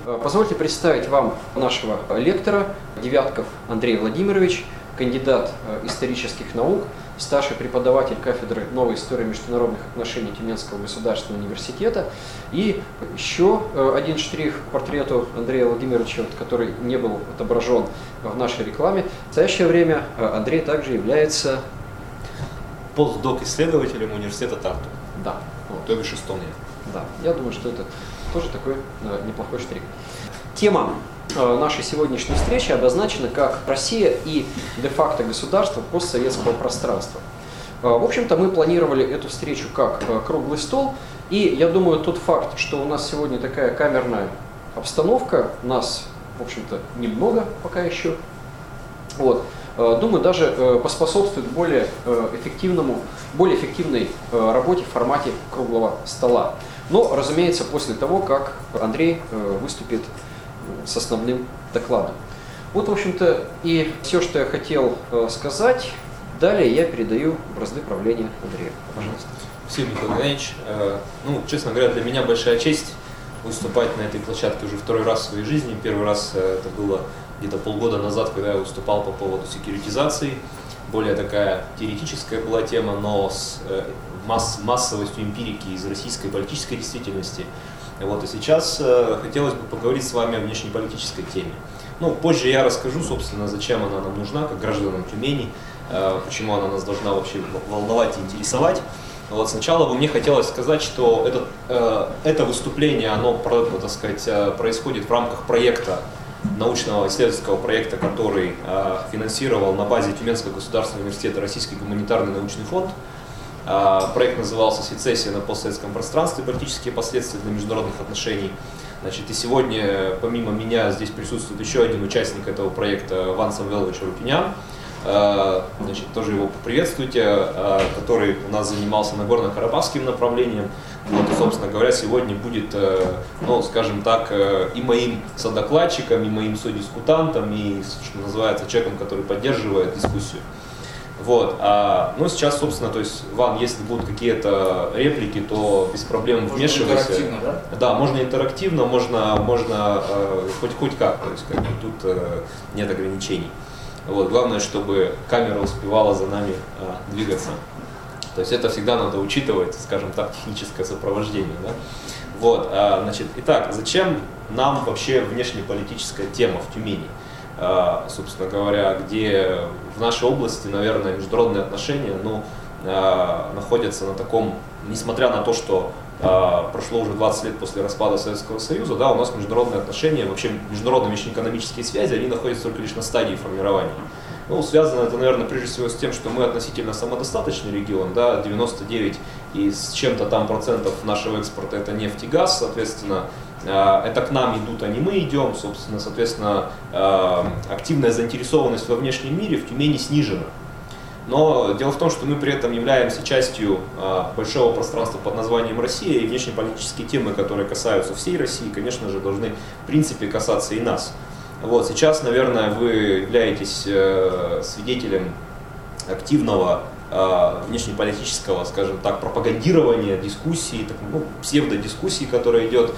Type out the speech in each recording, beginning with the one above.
Позвольте представить вам нашего лектора, Девятков Андрей Владимирович, кандидат исторических наук, старший преподаватель кафедры новой истории международных отношений Тюменского государственного университета. И еще один штрих к портрету Андрея Владимировича, который не был отображен в нашей рекламе. В настоящее время Андрей также является постдок-исследователем университета Тарту. Да. То бишь Эстония. Да, я думаю, что это тоже такой неплохой штрих. Тема нашей сегодняшней встречи обозначена как «Россия и де-факто государство постсоветского пространства». В общем-то, мы планировали эту встречу как круглый стол, и я думаю, тот факт, что у нас сегодня такая камерная обстановка, нас, в общем-то, немного пока еще, думаю, даже поспособствует более эффективной работе в формате круглого стола. Но, разумеется, после того, как Андрей выступит с основным докладом. Вот, в общем-то, и все, что я хотел сказать. Далее я передаю бразды правления Андрею. Пожалуйста. Спасибо, Николай Иванович. Честно говоря, для меня большая честь выступать на этой площадке уже второй раз в своей жизни. Первый раз это было где-то полгода назад, когда я выступал по поводу секьюритизации. Более такая теоретическая была тема, но с массовостью эмпирики из российской политической действительности. И сейчас хотелось бы поговорить с вами о внешнеполитической теме. Позже я расскажу, собственно, зачем она нам нужна, как гражданам Тюмени, почему она нас должна вообще волновать и интересовать. Сначала бы мне хотелось сказать, что это выступление, оно, происходит в рамках проекта, научного исследовательского проекта, который финансировал на базе Тюменского государственного университета Российский гуманитарный научный фонд. Проект назывался «Сецессия на постсоветском пространстве. Политические последствия для международных отношений». И сегодня, помимо меня, здесь присутствует еще один участник этого проекта, Ван Самвелович Рупинян. Тоже его поприветствуйте, который у нас занимался Нагорно-Карабахским направлением. И, собственно говоря, сегодня будет, скажем так, и моим содокладчиком, и моим содискутантом, и, что называется, человеком, который поддерживает дискуссию. Сейчас, собственно, Ван, если будут какие-то реплики, то без проблем вмешивайся. Интерактивно, да? Да, можно интерактивно, можно хоть как, тут нет ограничений. Главное, чтобы камера успевала за нами двигаться. То есть это всегда надо учитывать, скажем так, техническое сопровождение. Да? Итак, зачем нам вообще внешнеполитическая тема в Тюмени? Собственно говоря, где в нашей области, наверное, международные отношения находятся на таком, несмотря на то, что прошло уже 20 лет после распада Советского Союза, у нас международные отношения, вообще международные внешнеэкономические связи, они находятся только лишь на стадии формирования. Связано это, наверное, прежде всего с тем, что мы относительно самодостаточный регион, 99 и с чем-то там процентов нашего экспорта это нефть и газ, соответственно, это к нам идут, а не мы идем, собственно, соответственно, активная заинтересованность во внешнем мире в Тюмени снижена. Но дело в том, что мы при этом являемся частью большого пространства под названием Россия, и внешнеполитические темы, которые касаются всей России, конечно же, должны в принципе касаться и нас. Сейчас, наверное, вы являетесь свидетелем активного внешнеполитического, скажем так, пропагандирования, дискуссии, псевдодискуссии, которая идет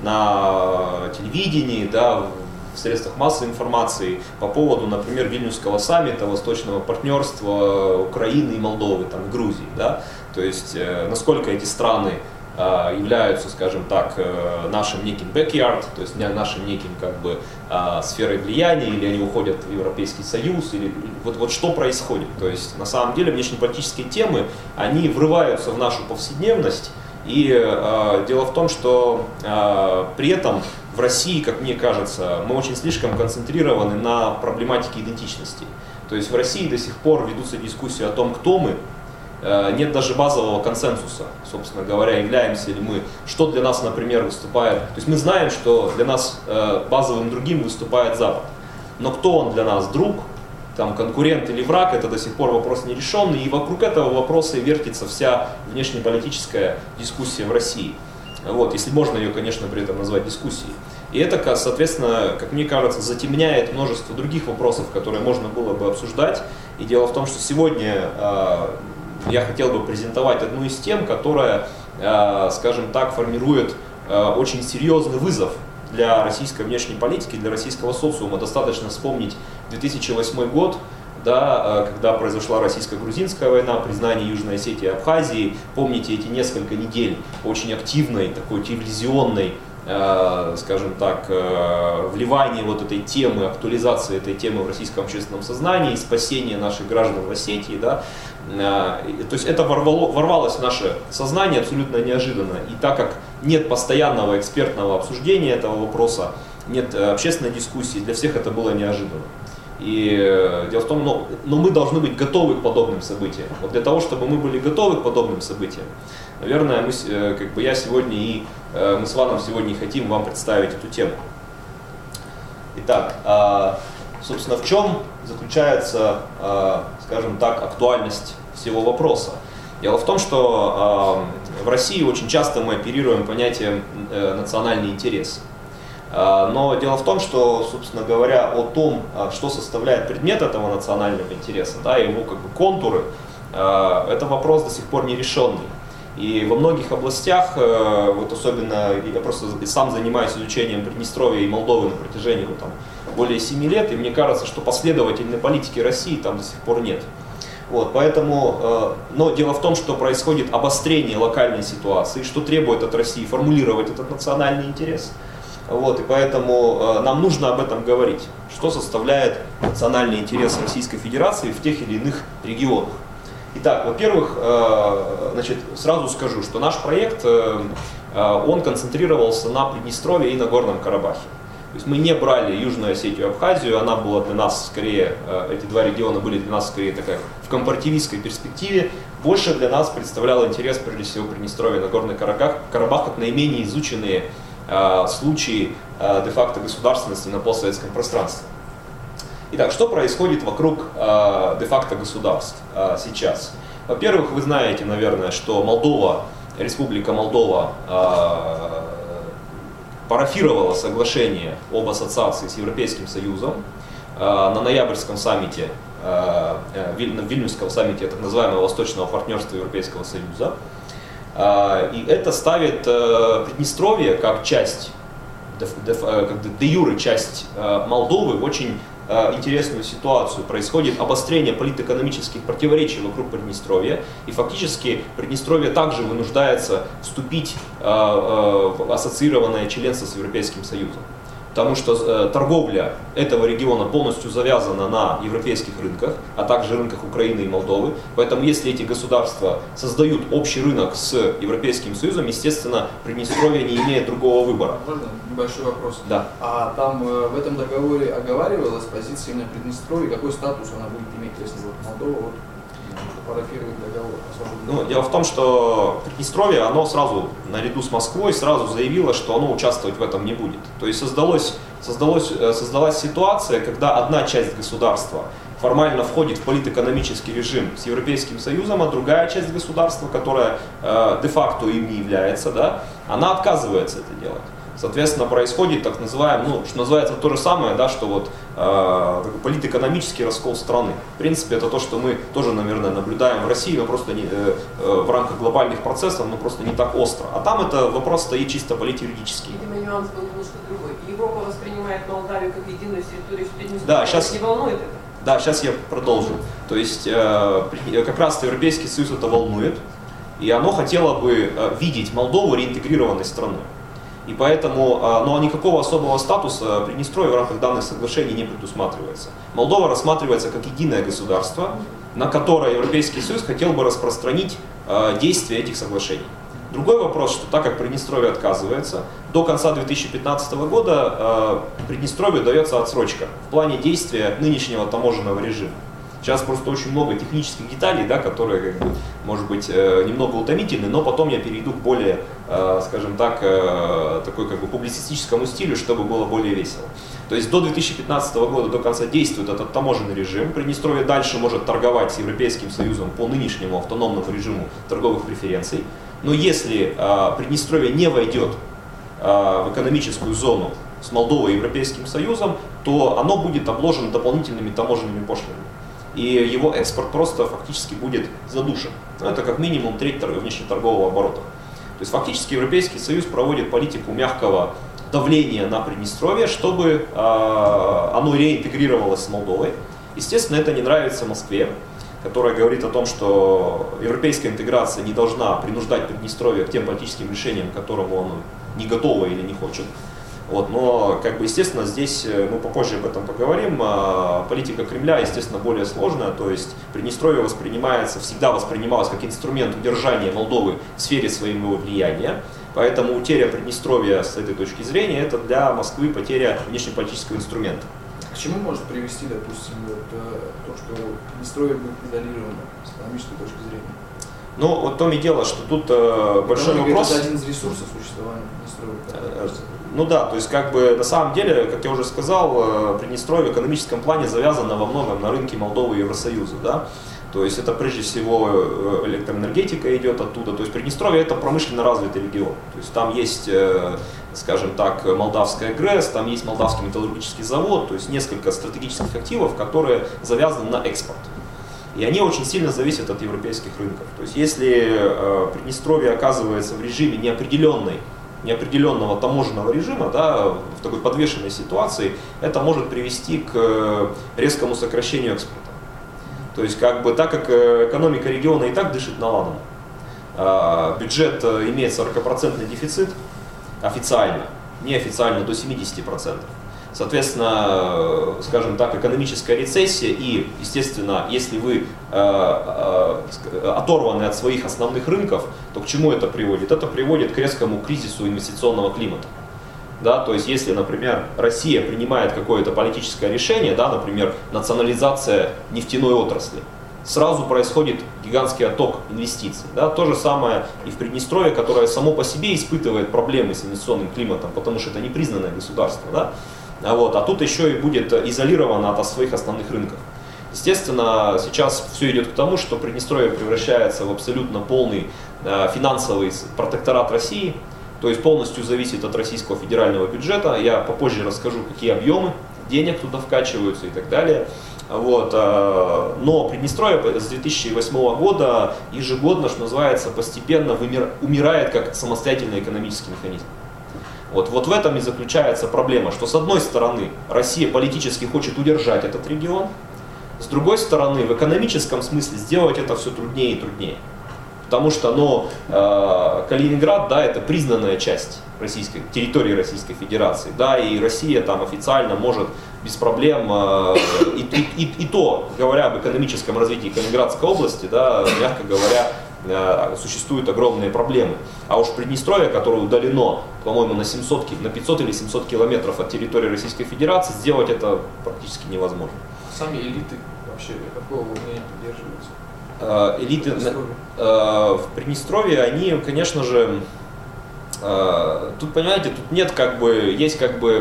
на телевидении, в средствах массовой информации по поводу, например, Вильнюсского саммита, восточного партнерства Украины и Молдовы, и Грузии. То есть, насколько эти страны являются, скажем так, нашим неким backyard, то есть нашим неким сферой влияния, или они уходят в Европейский Союз, или что происходит. То есть на самом деле внешнеполитические темы, они врываются в нашу повседневность, и дело в том, что при этом в России, как мне кажется, мы очень слишком концентрированы на проблематике идентичности. То есть в России до сих пор ведутся дискуссии о том, кто мы. Нет даже базового консенсуса, собственно говоря, являемся ли мы, что для нас, например, выступает. То есть мы знаем, что для нас базовым другим выступает Запад. Но кто он для нас, друг, конкурент или враг, это до сих пор вопрос нерешенный. И вокруг этого вопроса и вертится вся внешнеполитическая дискуссия в России. Если можно ее, конечно, при этом назвать дискуссией. И это, соответственно, как мне кажется, затемняет множество других вопросов, которые можно было бы обсуждать. И дело в том, что сегодня я хотел бы презентовать одну из тем, которая, скажем так, формирует очень серьезный вызов для российской внешней политики, для российского социума достаточно вспомнить 2008 год, да, когда произошла российско-грузинская война, признание Южной Осетии и Абхазии. Помните эти несколько недель очень активной, такой телевизионной, скажем так, вливания вот этой темы, актуализации этой темы в российском общественном сознании, спасения наших граждан в Осетии, да. То есть это ворвалось в наше сознание абсолютно неожиданно. И так как нет постоянного экспертного обсуждения этого вопроса, нет общественной дискуссии, для всех это было неожиданно. И дело в том, но мы должны быть готовы к подобным событиям. Вот для того, чтобы мы были готовы к подобным событиям, наверное, я сегодня и мы с Иваном сегодня хотим вам представить эту тему. Итак, собственно, в чем заключается, скажем так, актуальность всего вопроса? Дело в том, что в России очень часто мы оперируем понятием национальный интерес. Но дело в том, что, собственно говоря, о том, что составляет предмет этого национального интереса, да, его как бы контуры, это вопрос до сих пор не решенный. И во многих областях, вот особенно я просто сам занимаюсь изучением Приднестровья и Молдовы на протяжении более 7 лет, и мне кажется, что последовательной политики России там до сих пор нет. Вот, поэтому, но дело в том, что происходит обострение локальной ситуации, что требует от России формулировать этот национальный интерес. Вот, и поэтому нам нужно об этом говорить, что составляет национальный интерес Российской Федерации в тех или иных регионах. Итак, во-первых, сразу скажу, что наш проект, он концентрировался на Приднестровье и на Горном Карабахе. То есть мы не брали Южную Осетию и Абхазию, она была для нас скорее, эти два региона были для нас скорее такая в компаративистской перспективе. Больше для нас представлял интерес прежде всего Приднестровье и Нагорный Карабах, как наименее изученные случаи де-факто государственности на постсоветском пространстве. Итак, что происходит вокруг де-факто государств сейчас? Во-первых, вы знаете, наверное, что Молдова, Республика Молдова парафировала соглашение об ассоциации с Европейским Союзом на ноябрьском саммите, Вильнюсском саммите так называемого Восточного партнерства Европейского Союза. И это ставит Приднестровье как часть, де-юре часть Молдовы в очень интересную ситуацию. Происходит обострение политэкономических противоречий вокруг Приднестровья, и фактически Приднестровье также вынуждается вступить в ассоциированное членство с Европейским Союзом. Потому что торговля этого региона полностью завязана на европейских рынках, а также рынках Украины и Молдовы. Поэтому если эти государства создают общий рынок с Европейским Союзом, естественно, Приднестровье не имеет другого выбора. Можно небольшой вопрос? Да. А там в этом договоре оговаривалась позиция именно Приднестровья, какой статус она будет иметь, если Молдова парафирует договор? Дело в том, что Приднестровье, оно сразу, наряду с Москвой, сразу заявило, что оно участвовать в этом не будет. То есть создалась ситуация, когда одна часть государства формально входит в политэкономический режим с Европейским Союзом, а другая часть государства, которая де-факто им не является, да, она отказывается это делать. Соответственно, происходит так называемый, что называется то же самое, да, что вот политэкономический раскол страны. В принципе, это то, что мы тоже, наверное, наблюдаем в России, но просто не, в рамках глобальных процессов, но просто не так остро. А там это вопрос стоит чисто политюридический. Видимо, нюанс был немножко другой. Европа воспринимает Молдавию как единую территорию Приднестровья. Да, сейчас не волнует это? Да, сейчас я продолжу. То есть как раз Европейский Союз это волнует, и оно хотело бы видеть Молдову реинтегрированной страной. И поэтому, но никакого особого статуса Приднестровья в рамках данных соглашений не предусматривается. Молдова рассматривается как единое государство, на которое Европейский Союз хотел бы распространить действие этих соглашений. Другой вопрос, что так как Приднестровье отказывается, до конца 2015 года Приднестровью дается отсрочка в плане действия нынешнего таможенного режима. Сейчас просто очень много технических деталей, да, которые, может быть, немного утомительны, но потом я перейду к более, скажем так, такой публицистическому стилю, чтобы было более весело. То есть до 2015 года, до конца действует этот таможенный режим. Приднестровье дальше может торговать с Европейским Союзом по нынешнему автономному режиму торговых преференций. Но если Приднестровье не войдет в экономическую зону с Молдовой и Европейским Союзом, то оно будет обложено дополнительными таможенными пошлинами. И его экспорт просто фактически будет задушен. Это как минимум треть внешнеторгового оборота. То есть фактически Европейский Союз проводит политику мягкого давление на Приднестровье, чтобы оно реинтегрировалось с Молдовой. Естественно, это не нравится Москве, которая говорит о том, что европейская интеграция не должна принуждать Приднестровье к тем политическим решениям, к которым он не готово или не хочет. Вот, но, естественно, здесь мы попозже об этом поговорим. Политика Кремля, естественно, более сложная, то есть Приднестровье всегда воспринималось как инструмент удержания Молдовы в сфере своего влияния. Поэтому утеря Приднестровья с этой точки зрения это для Москвы потеря внешнеполитического инструмента. К чему может привести, допустим, то, что Приднестровье будет изолировано с экономической точки зрения? Ну, вот в том и дело, что тут большой вопрос. Это один из ресурсов существования Приднестровья. Ну да, то есть на самом деле, как я уже сказал, Приднестровье в экономическом плане завязано во многом на рынке Молдовы и Евросоюза, да. То есть это прежде всего электроэнергетика идет оттуда. То есть Приднестровье это промышленно развитый регион. То есть там есть, скажем так, молдавская ГРЭС, там есть молдавский металлургический завод, то есть несколько стратегических активов, которые завязаны на экспорт. И они очень сильно зависят от европейских рынков. То есть если Приднестровье оказывается в режиме неопределенного таможенного режима, да, в такой подвешенной ситуации, это может привести к резкому сокращению экспорта. То есть так как экономика региона и так дышит наладом, бюджет имеет 40% дефицит официально, неофициально до 70%. Соответственно, скажем так, экономическая рецессия и, естественно, если вы оторваны от своих основных рынков, то к чему это приводит? Это приводит к резкому кризису инвестиционного климата. Да, то есть, если, например, Россия принимает какое-то политическое решение, да, например, национализация нефтяной отрасли, сразу происходит гигантский отток инвестиций. Да. То же самое и в Приднестровье, которое само по себе испытывает проблемы с инвестиционным климатом, потому что это непризнанное государство. Да. А тут еще и будет изолировано от своих основных рынков. Естественно, сейчас все идет к тому, что Приднестровье превращается в абсолютно полный финансовый протекторат России, то есть полностью зависит от российского федерального бюджета. Я попозже расскажу, какие объемы денег туда вкачиваются и так далее. Вот. Но Приднестровье с 2008 года ежегодно, что называется, постепенно умирает как самостоятельный экономический механизм. Вот в этом и заключается проблема, что с одной стороны Россия политически хочет удержать этот регион, с другой стороны в экономическом смысле сделать это все труднее и труднее. Потому что Калининград, да, это признанная часть территории Российской Федерации, да, и Россия там официально может без проблем, и то, говоря об экономическом развитии Калининградской области, да, мягко говоря, существуют огромные проблемы. А уж Приднестровье, которое удалено, по-моему, на 500 или 700 километров от территории Российской Федерации, сделать это практически невозможно. Сами элиты вообще какого мнения придерживаются? Элиты в Приднестровье, они, конечно же, тут, понимаете, тут нет есть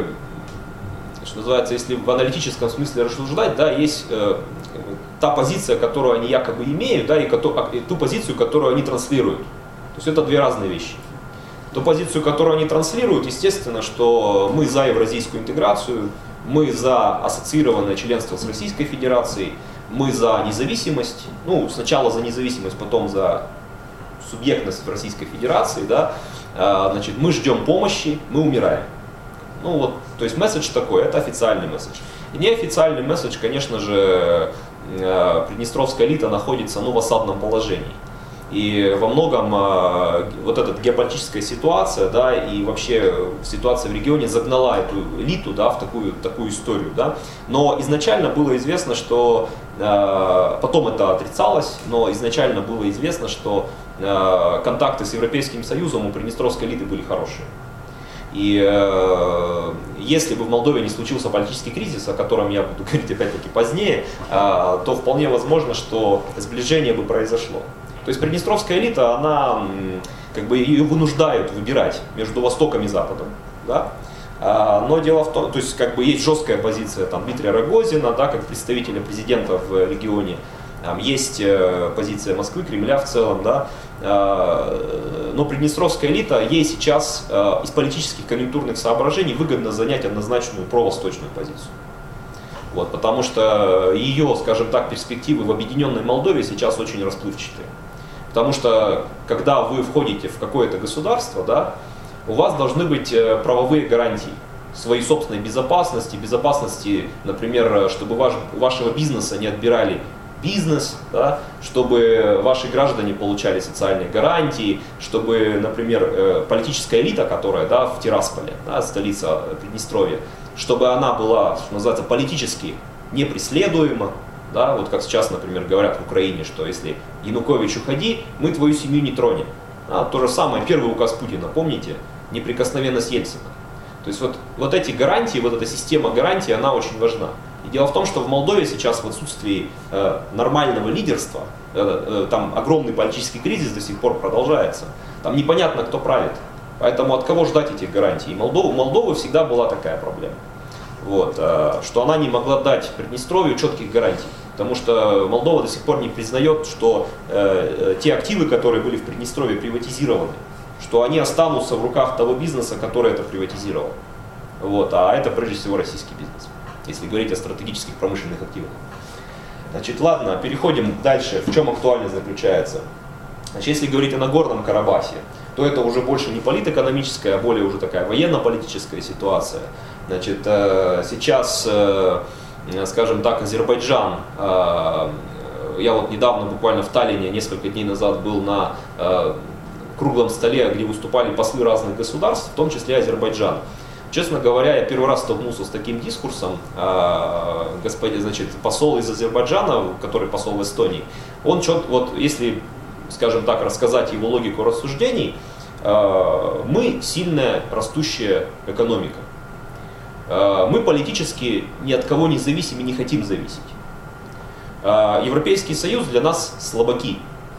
что называется, если в аналитическом смысле рассуждать, да, есть та позиция, которую они якобы имеют, да, и ту позицию, которую они транслируют. То есть это две разные вещи. Ту позицию, которую они транслируют, естественно, что мы за евразийскую интеграцию, мы за ассоциированное членство с Российской Федерацией, мы за независимость, сначала за независимость, потом за субъектность в Российской Федерации, да, значит, мы ждем помощи, мы умираем. То есть месседж такой, это официальный месседж. И неофициальный месседж, конечно же, приднестровская элита находится в осадном положении. И во многом вот эта геополитическая ситуация, да, и вообще ситуация в регионе загнала эту элиту, да, в такую историю. Да. Но изначально было известно, что, потом это отрицалось, но изначально было известно, что контакты с Европейским Союзом у приднестровской элиты были хорошие. И если бы в Молдове не случился политический кризис, о котором я буду говорить опять-таки позднее, то вполне возможно, что сближение бы произошло. То есть приднестровская элита, она ее вынуждают выбирать между Востоком и Западом. Да? Но дело в том, то есть есть жесткая позиция Дмитрия Рогозина, да, как представителя президента в регионе. Есть позиция Москвы, Кремля в целом, да, но приднестровская элита, ей сейчас из политических конъюнктурных соображений выгодно занять однозначную провосточную позицию. Вот, потому что ее, скажем так, перспективы в объединенной Молдове сейчас очень расплывчатые. Потому что, когда вы входите в какое-то государство, да, у вас должны быть правовые гарантии своей собственной безопасности, безопасности, например, чтобы у вашего бизнеса не отбирали бизнес, да, чтобы ваши граждане получали социальные гарантии, чтобы, например, политическая элита, которая, да, в Тирасполе, да, столица Приднестровья, чтобы она была, что называется, политически непреследуема, да, вот как сейчас, например, говорят в Украине, что если Янукович уходи, мы твою семью не тронем. То же самое, первый указ Путина, помните, неприкосновенность Ельцина. То есть вот эти гарантии, вот эта система гарантий, она очень важна. И дело в том, что в Молдове сейчас в отсутствии нормального лидерства, там огромный политический кризис до сих пор продолжается, там непонятно, кто правит. Поэтому от кого ждать этих гарантий? И у Молдовы всегда была такая проблема, вот, что она не могла дать Приднестровью четких гарантий. Потому что Молдова до сих пор не признает, что те активы, которые были в Приднестровье приватизированы, что они останутся в руках того бизнеса, который это приватизировал. Вот, а это прежде всего российский бизнес, если говорить о стратегических промышленных активах. Значит, ладно, переходим дальше. В чем актуальность заключается? Значит, если говорить о Нагорном Карабахе, то это уже больше не политэкономическая, а более уже такая военно-политическая ситуация. Значит, сейчас, скажем так, Азербайджан, я вот недавно, буквально в Таллине, несколько дней назад был на круглом столе, где выступали послы разных государств, в том числе Азербайджана. Честно говоря, я первый раз столкнулся с таким дискурсом. Значит, посол из Азербайджана, который посол в Эстонии, он вот если, скажем так, рассказать его логику рассуждений, мы сильная растущая экономика. Мы политически ни от кого не зависим и не хотим зависеть. Европейский Союз для нас слабаки.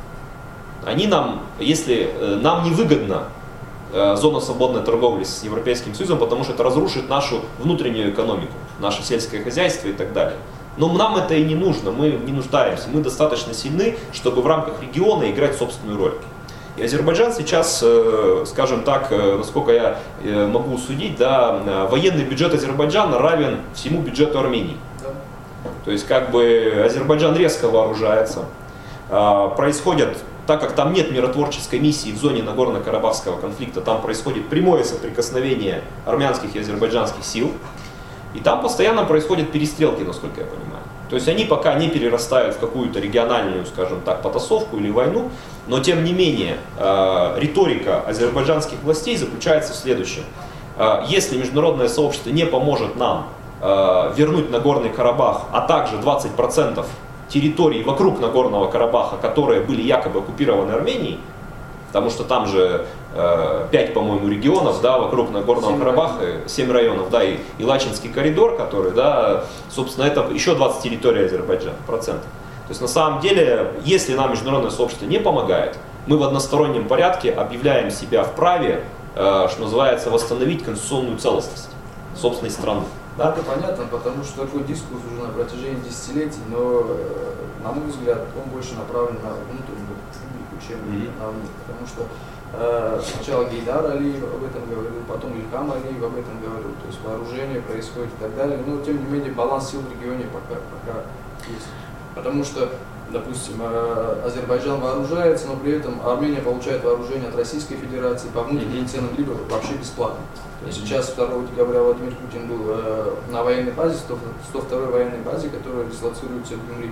Они нам, если нам невыгодно зона свободной торговли с Европейским Союзом, потому что это разрушит нашу внутреннюю экономику, наше сельское хозяйство и так далее. Но нам это и не нужно, мы не нуждаемся, мы достаточно сильны, чтобы в рамках региона играть собственную роль. И Азербайджан сейчас, скажем так, насколько я могу судить, да, военный бюджет Азербайджана равен всему бюджету Армении. То есть как бы Азербайджан резко вооружается, происходят, так как там нет миротворческой миссии в зоне Нагорно-Карабахского конфликта, там происходит прямое соприкосновение армянских и азербайджанских сил, и там постоянно происходят перестрелки, насколько я понимаю. То есть они пока не перерастают в какую-то региональную, скажем так, потасовку или войну, но тем не менее риторика азербайджанских властей заключается в следующем. Если международное сообщество не поможет нам вернуть Нагорный Карабах, а также 20% территорий вокруг Нагорного Карабаха, которые были якобы оккупированы Арменией, потому что там же 5, по-моему, регионов, да, вокруг Нагорного Карабаха, 7 районов, да, и Лачинский коридор, который, да, собственно, это еще 20 территорий Азербайджана, процентов. То есть на самом деле, если нам международное сообщество не помогает, мы в одностороннем порядке объявляем себя вправе, что называется, восстановить конституционную целостность собственной страны. Да, это понятно, потому что такой дискурс уже на протяжении десятилетий, но, на мой взгляд, он больше направлен на внутреннюю публику, чем на внутрь. Потому что сначала Гейдар Алиев об этом говорил, потом Ильхам Алиев об этом говорил, то есть вооружение происходит и так далее, но тем не менее баланс сил в регионе пока есть. Потому что, допустим, Азербайджан вооружается, но при этом Армения получает вооружение от Российской Федерации по внутренним ценам либо вообще бесплатно. То есть сейчас 2 декабря Владимир Путин был на военной базе, 102-й военной базе, которая дислоцируется в Гюмри.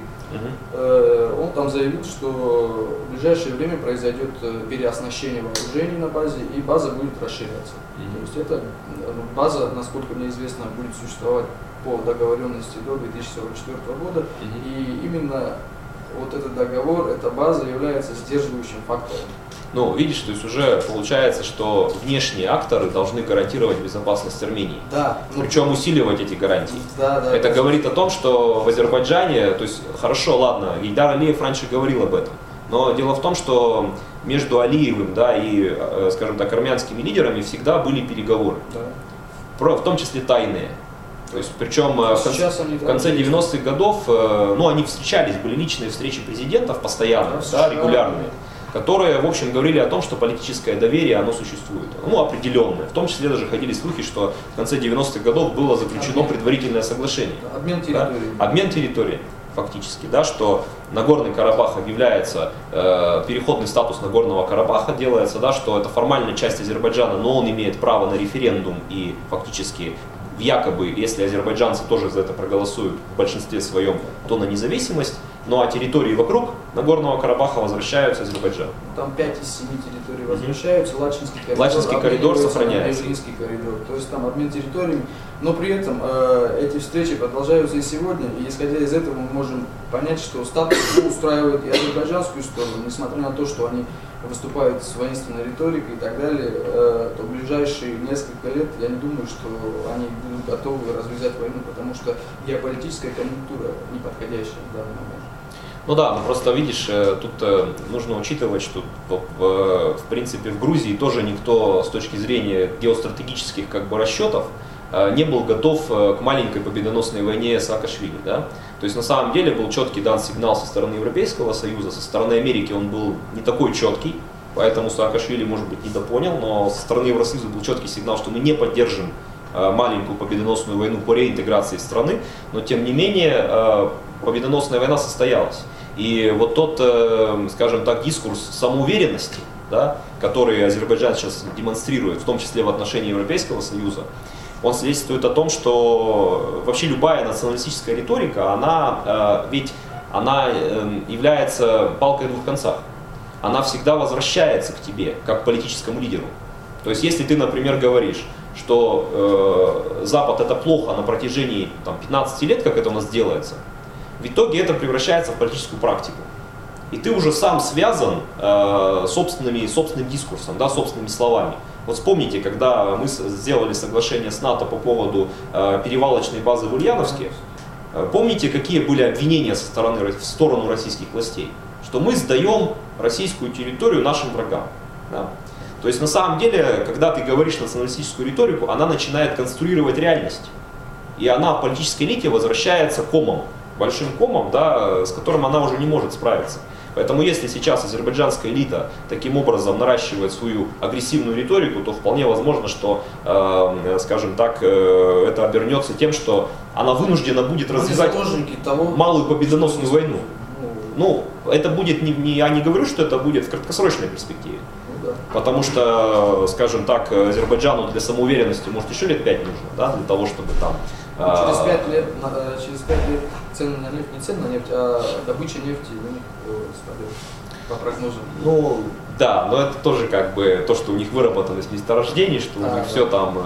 Он там заявил, что в ближайшее время произойдет переоснащение вооружений на базе, и база будет расширяться. То есть эта база, насколько мне известно, будет существовать по договоренности до 2044 года. И именно вот этот договор, эта база является сдерживающим фактором. Ну, видишь, то есть уже получается, что внешние акторы должны гарантировать безопасность Армении. Да. Причем усиливать эти гарантии. Да, да. Это говорит о том, что в Азербайджане, то есть хорошо, ладно, Гейдар Алиев раньше говорил об этом, но дело в том, что между Алиевым, да, и, скажем так, армянскими лидерами всегда были переговоры, в том числе тайные. То есть, причем в конце 90-х годов, ну, они встречались, были личные встречи президентов постоянно, да, регулярные, которые, в общем, говорили о том, что политическое доверие, оно существует, ну, определенное. В том числе даже ходили слухи, что в конце 90-х годов было заключено предварительное соглашение. Обмен территорией. Да? Обмен территорией. фактически, да, что Нагорный Карабах объявляется, переходный статус Нагорного Карабаха делается, да, что это формальная часть Азербайджана, но он имеет право на референдум и фактически якобы, если азербайджанцы тоже за это проголосуют в большинстве своем, то на независимость, ну а территории вокруг Нагорного Карабаха возвращаются Азербайджану. Там 5 из 7 территорий возвращаются, Лачинский коридор сохраняется. Межлинский коридор, то есть там обмен территориями, но при этом эти встречи продолжаются и сегодня, и исходя из этого мы можем понять, что статус устраивает и азербайджанскую сторону, несмотря на то, что они выступают с воинственной риторикой и так далее, то в ближайшие несколько лет я не думаю, что они будут готовы развязать войну, потому что геополитическая конъюнктура неподходящая в данный момент. Ну да, но просто видишь, тут нужно учитывать, что в принципе в Грузии тоже никто с точки зрения геостратегических как бы расчетов не был готов к маленькой победоносной войне Саакашвили. Да? То есть на самом деле был четкий дан сигнал со стороны Европейского Союза, со стороны Америки он был не такой четкий, поэтому Саакашвили, может быть, недопонял, но со стороны Евросоюза был четкий сигнал, что мы не поддержим маленькую победоносную войну по реинтеграции страны, но тем не менее победоносная война состоялась. И вот тот, скажем так, дискурс самоуверенности, да, который Азербайджан сейчас демонстрирует, в том числе в отношении Европейского Союза, он свидетельствует о том, что вообще любая националистическая риторика, она является палкой о двух концах. Она всегда возвращается к тебе, как к политическому лидеру. То есть если ты, например, говоришь, что Запад это плохо на протяжении 15 лет, как это у нас делается, в итоге это превращается в политическую практику. И ты уже сам связан собственным дискурсом, да, собственными словами. Вот вспомните, когда мы сделали соглашение с НАТО по поводу перевалочной базы в Ульяновске, помните, какие были обвинения в сторону российских властей? Что мы сдаем российскую территорию нашим врагам. Да? То есть на самом деле, когда ты говоришь националистическую риторику, она начинает конструировать реальность. И она в политической элите возвращается комом, большим комом, да, с которым она уже не может справиться. Поэтому если сейчас азербайджанская элита таким образом наращивает свою агрессивную риторику, то вполне возможно, что, скажем так, это обернется тем, что она вынуждена будет развязать малую победоносную войну. Ну, это будет, я не говорю, что это будет в краткосрочной перспективе. Потому что, скажем так, Азербайджану для самоуверенности может еще лет 5 нужно, да, для того, чтобы там... Через 5 лет цены на нефть, не цены на нефть, а добыча нефти у них спадет, по прогнозам. Ну, да, но это тоже как бы то, что у них выработанность месторождений, что у них все там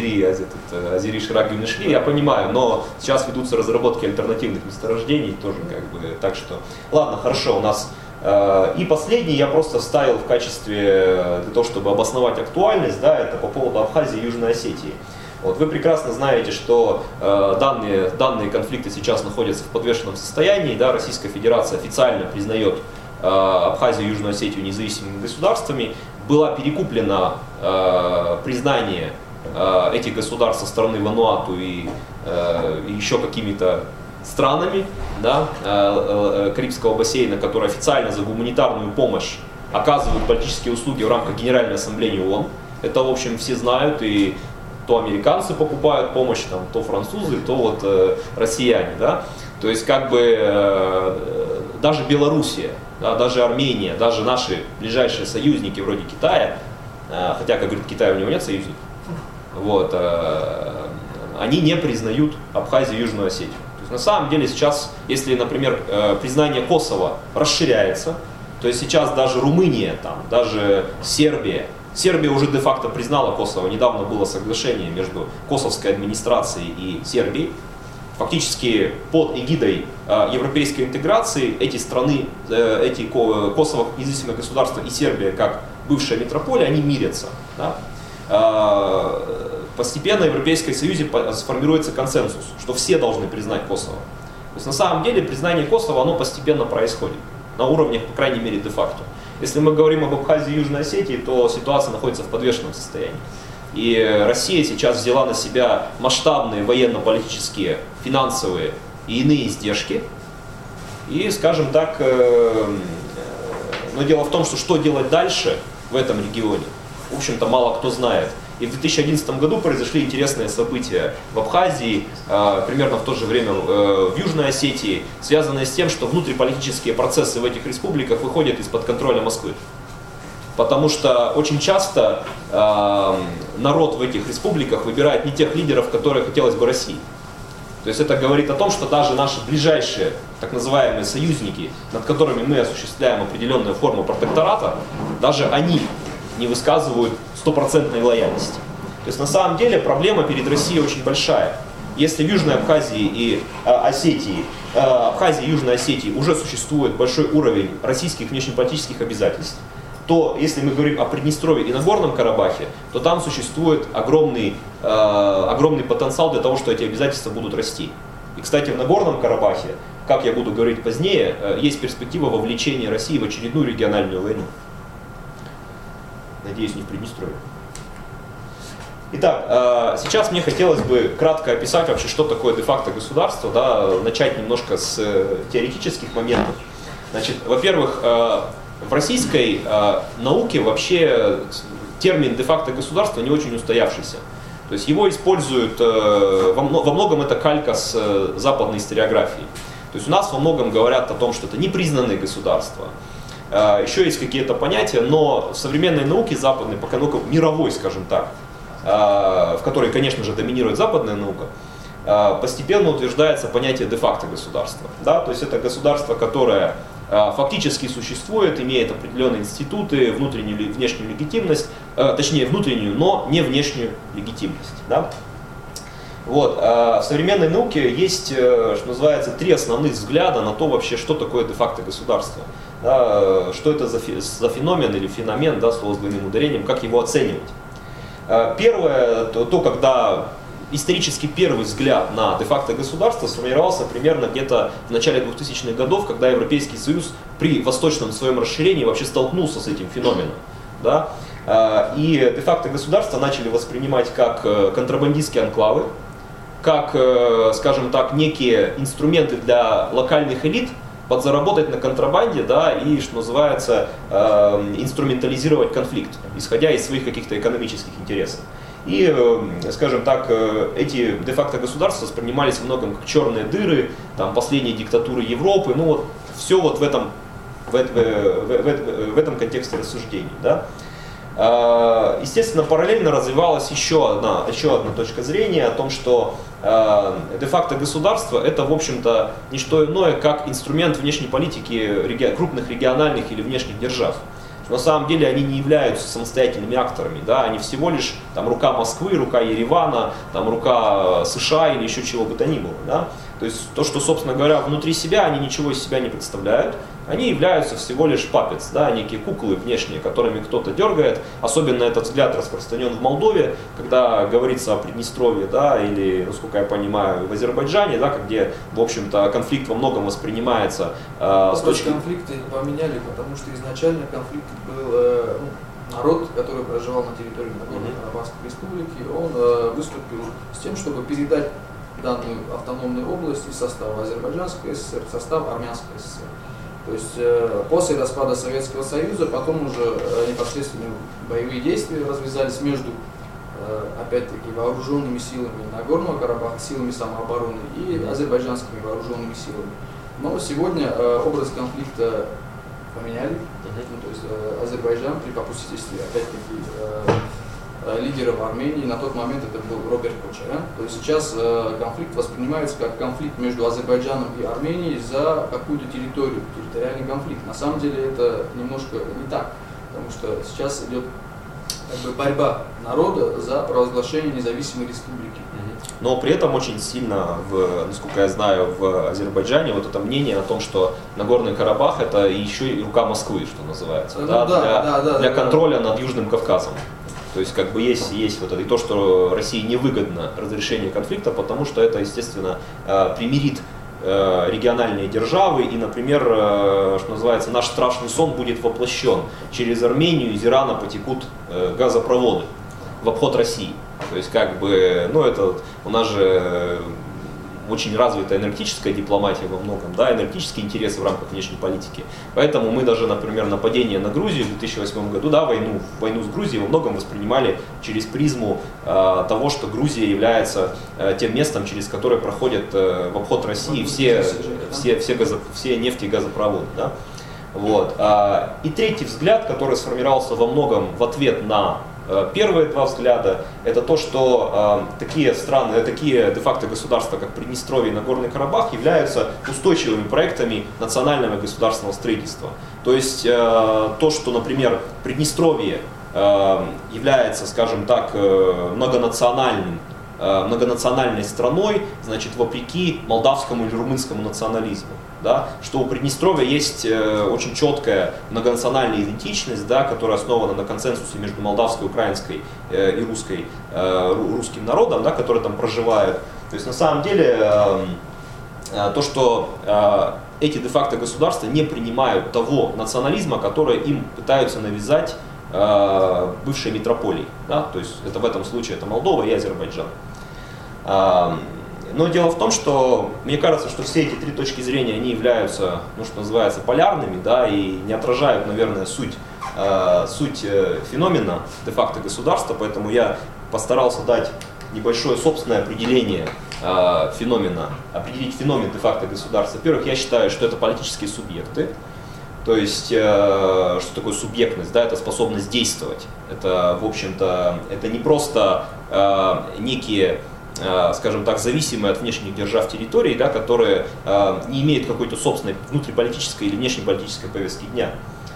азери широки не шли, я понимаю, но сейчас ведутся разработки альтернативных месторождений тоже как бы, так что... Ладно, хорошо, у нас... И последний я просто вставил в качестве, для того, чтобы обосновать актуальность, да, это по поводу Абхазии и Южной Осетии. Вот, вы прекрасно знаете, что данные конфликты сейчас находятся в подвешенном состоянии, да, Российская Федерация официально признает Абхазию и Южную Осетию независимыми государствами, была перекуплена признание этих государств со стороны Вануату и еще какими-то странами, да, Карибского бассейна, которые официально за гуманитарную помощь оказывают политические услуги в рамках Генеральной Ассамблеи ООН. Это, в общем, все знают, и то американцы покупают помощь, там, то французы, то вот россияне. Да? То есть как бы даже Белоруссия, да, даже Армения, даже наши ближайшие союзники вроде Китая, хотя, как говорит Китай, у него нет союзников, вот, они не признают Абхазию и Южную Осетию. На самом деле сейчас, если, например, признание Косово расширяется, то есть сейчас даже Румыния, там, даже Сербия уже де-факто признала Косово, недавно было соглашение между косовской администрацией и Сербией. Фактически под эгидой европейской интеграции эти страны, Косово как независимое государство и Сербия как бывшая метрополия, они мирятся. Да? Постепенно в Европейском Союзе сформируется консенсус, что все должны признать Косово. То есть на самом деле признание Косово, оно постепенно происходит, на уровнях, по крайней мере, де-факто. Если мы говорим об Абхазии и Южной Осетии, то ситуация находится в подвешенном состоянии. И Россия сейчас взяла на себя масштабные военно-политические, финансовые и иные издержки. И, скажем так, но дело в том, что делать дальше в этом регионе, в общем-то, мало кто знает. И в 2011 году произошли интересные события в Абхазии, примерно в то же время в Южной Осетии, связанные с тем, что внутриполитические процессы в этих республиках выходят из-под контроля Москвы. Потому что очень часто народ в этих республиках выбирает не тех лидеров, которые хотелось бы России. То есть это говорит о том, что даже наши ближайшие, так называемые союзники, над которыми мы осуществляем определенную форму протектората, даже они не высказывают стопроцентной лояльности. То есть на самом деле проблема перед Россией очень большая. Если в Южной Абхазии и Абхазии и Южной Осетии уже существует большой уровень российских внешнеполитических обязательств, то если мы говорим о Приднестровье и Нагорном Карабахе, то там существует огромный потенциал для того, что эти обязательства будут расти. И, кстати, в Нагорном Карабахе, как я буду говорить позднее, есть перспектива вовлечения России в очередную региональную войну. Надеюсь, не в Приднестровье. Итак, сейчас мне хотелось бы кратко описать вообще, что такое де-факто государство, да, начать немножко с теоретических моментов. Значит, во-первых, в российской науке вообще термин де-факто государство не очень устоявшийся. То есть его используют, во многом это калька с западной историографии. То есть у нас во многом говорят о том, что это непризнанные государства. Еще есть какие-то понятия, но в современной науке западной, пока наука мировой, скажем так, в которой, конечно же, доминирует западная наука, постепенно утверждается понятие де-факто государства. Да? То есть это государство, которое фактически существует, имеет определенные институты, внутреннюю и внешнюю легитимность, точнее внутреннюю, но не внешнюю легитимность. Да? Вот. В современной науке есть, что называется, три основных взгляда на то вообще, что такое де-факто государство. Да? Что это за феномен или феномен, да, слово с двойным ударением, как его оценивать. Первое, когда исторически первый взгляд на де-факто государство сформировался примерно где-то в начале 2000-х годов, когда Европейский Союз при восточном своем расширении вообще столкнулся с этим феноменом. Да? И де-факто государства начали воспринимать как контрабандистские анклавы, как, скажем так, некие инструменты для локальных элит подзаработать на контрабанде, да, и, что называется, инструментализировать конфликт, исходя из своих каких-то экономических интересов. И, скажем так, эти де-факто государства воспринимались в многом как черные дыры, там, последние диктатуры Европы, ну вот все вот в этом контексте рассуждений. Да? Естественно, параллельно развивалась еще одна точка зрения о том, что де-факто государство это, в общем-то, не что иное, как инструмент внешней политики крупных региональных или внешних держав. На самом деле они не являются самостоятельными акторами, да? Они всего лишь там, рука Москвы, рука Еревана, там, рука США или еще чего бы то ни было. Да? То есть то, что, собственно говоря, внутри себя они ничего из себя не представляют, они являются всего лишь puppets, да? Некие куклы внешние, которыми кто-то дергает. Особенно этот взгляд распространен в Молдове, когда говорится о Приднестровье, да? Или, насколько я понимаю, в Азербайджане, да? Где, в общем-то, конфликт во многом воспринимается с точки... Конфликты поменяли, потому что изначально конфликт был народ, который проживал на территории Нагорно-Карабахской республики, он выступил с тем, чтобы передать данную автономную область из состава Азербайджанской ССР в состав Армянской ССР. То есть после распада Советского Союза потом уже непосредственно боевые действия развязались между опять-таки вооруженными силами Нагорного Карабаха, силами самообороны и азербайджанскими вооруженными силами. Но сегодня образ конфликта поменяли, то есть Азербайджан при попустительстве опять-таки лидеров Армении, на тот момент это был Роберт Кочарян. То есть сейчас конфликт воспринимается как конфликт между Азербайджаном и Арменией за какую-то территорию, территориальный конфликт. На самом деле это немножко не так, потому что сейчас идет как бы борьба народа за провозглашение независимой республики. Но при этом очень сильно, насколько я знаю, в Азербайджане вот это мнение о том, что Нагорный Карабах это еще и рука Москвы, что называется, для контроля над Южным Кавказом. То есть как бы есть вот это, и то, что России невыгодно разрешение конфликта, потому что это, естественно, примирит региональные державы, и, например, что называется, наш страшный сон будет воплощен. Через Армению из Ирана потекут газопроводы в обход России. То есть как бы, ну это у нас же очень развита энергетическая дипломатия во многом, да, энергетические интересы в рамках внешней политики. Поэтому мы даже, например, нападение на Грузию в 2008 году, да, войну с Грузией во многом воспринимали через призму того, что Грузия является тем местом, через которое проходят в обход России все нефти и газопроводы. Да? Вот. И третий взгляд, который сформировался во многом в ответ на первые два взгляда, это то, что такие страны, такие де-факто государства, как Приднестровье и Нагорный Карабах, являются устойчивыми проектами национального и государственного строительства. То есть то, что, например, Приднестровье является, скажем так, многонациональной страной, значит, вопреки молдавскому или румынскому национализму. Да, что у Приднестровья есть очень четкая многонациональная идентичность, да, которая основана на консенсусе между молдавской, украинской и русским народом, да, которые там проживают. То есть на самом деле то, что эти де-факто государства не принимают того национализма, который им пытаются навязать бывшие метрополии. Да, то есть это в этом случае это Молдова и Азербайджан. Но дело в том, что мне кажется, что все эти три точки зрения, они являются, ну, что называется, полярными, да, и не отражают, наверное, суть феномена де-факто государства, поэтому я постарался дать небольшое собственное определение феномена, определить феномен де-факто государства. Во-первых, я считаю, что это политические субъекты, то есть, что такое субъектность, да, это способность действовать, это, в общем-то, это не просто некие, скажем так, зависимые от внешних держав территории, да, которые не имеют какой-то собственной внутриполитической или внешнеполитической повестки дня.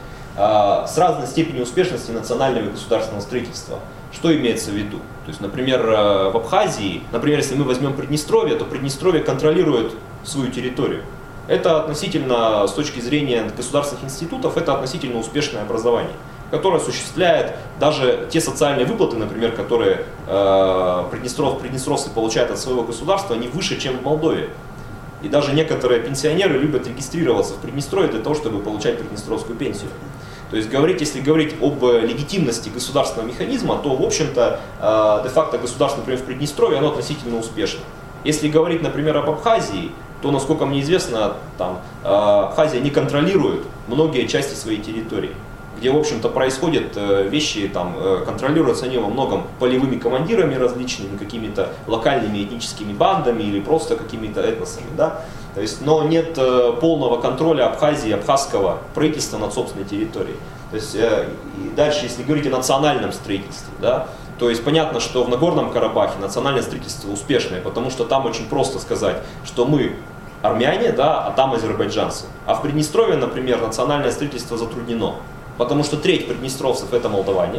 С разной степенью успешности национального и государственного строительства. Что имеется в виду? То есть, например, в Абхазии, например, если мы возьмем Приднестровье, то Приднестровье контролирует свою территорию. Это относительно, с точки зрения государственных институтов, это относительно успешное образование, которое осуществляет даже те социальные выплаты, например, которые приднестровцы получают от своего государства, они выше, чем в Молдове. И даже некоторые пенсионеры любят регистрироваться в Приднестровье для того, чтобы получать приднестровскую пенсию. То есть, если говорить об легитимности государственного механизма, то, в общем-то, де-факто государство, например, в Приднестровье, оно относительно успешно. Если говорить, например, об Абхазии, то, насколько мне известно, там, Абхазия не контролирует многие части своей территории, где, в общем-то, происходят вещи, там, контролируются они во многом полевыми командирами различными, какими-то локальными этническими бандами или просто какими-то этносами, да? То есть, но нет полного контроля Абхазии, абхазского правительства над собственной территорией. То есть, и дальше, если говорить о национальном строительстве, да, то есть понятно, что в Нагорном Карабахе национальное строительство успешное, потому что там очень просто сказать, что мы армяне, да, а там азербайджанцы. А в Приднестровье, например, национальное строительство затруднено, потому что треть приднестровцев это молдаване.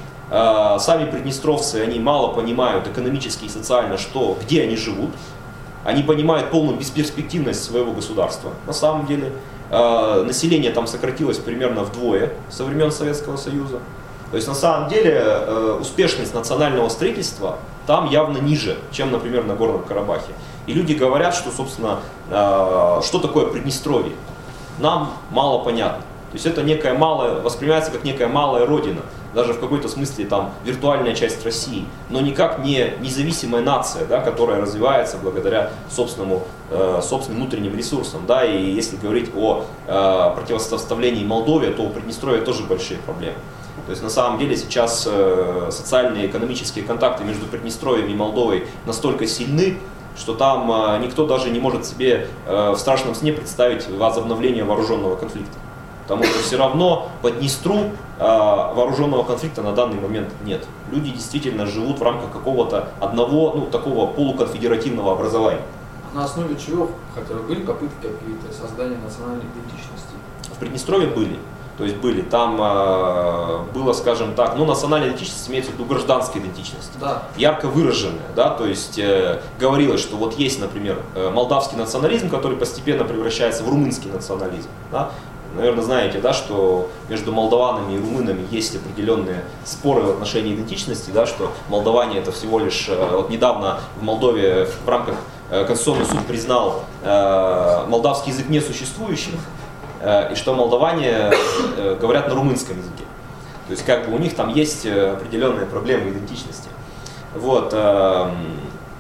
Сами приднестровцы, они мало понимают экономически и социально, где они живут. Они понимают полную бесперспективность своего государства. На самом деле население там сократилось примерно вдвое со времен Советского Союза. То есть на самом деле успешность национального строительства там явно ниже, чем, например, на Нагорном Карабахе. И люди говорят, что, собственно, что такое Приднестровье, нам мало понятно. То есть это воспринимается как некая малая родина, даже в какой-то смысле там виртуальная часть России, но никак не независимая нация, да, которая развивается благодаря собственным внутренним ресурсам. Да, и если говорить о противопоставлении Молдове, то у Приднестровья тоже большие проблемы. То есть на самом деле сейчас социальные и экономические контакты между Приднестровьем и Молдовой настолько сильны, что там никто даже не может себе в страшном сне представить возобновление вооруженного конфликта. Потому что все равно по Днестру вооруженного конфликта на данный момент нет. Люди действительно живут в рамках какого-то одного, такого полуконфедеративного образования. На основе чего, хотя бы были попытки какие-то создания национальной идентичности? В Приднестровье были. То есть были. Там было, скажем так, национальная идентичность имеется в виду гражданская идентичность. Да. Ярко выраженная. Да? То есть говорилось, что вот есть, например, молдавский национализм, который постепенно превращается в румынский национализм. Да? Наверное, знаете, да, что между молдаванами и румынами есть определенные споры в отношении идентичности, да, что молдаване это всего лишь, вот недавно в Молдове в рамках Конституционный суд признал молдавский язык несуществующим, и что молдаване говорят на румынском языке. То есть как бы у них там есть определенные проблемы идентичности. Вот.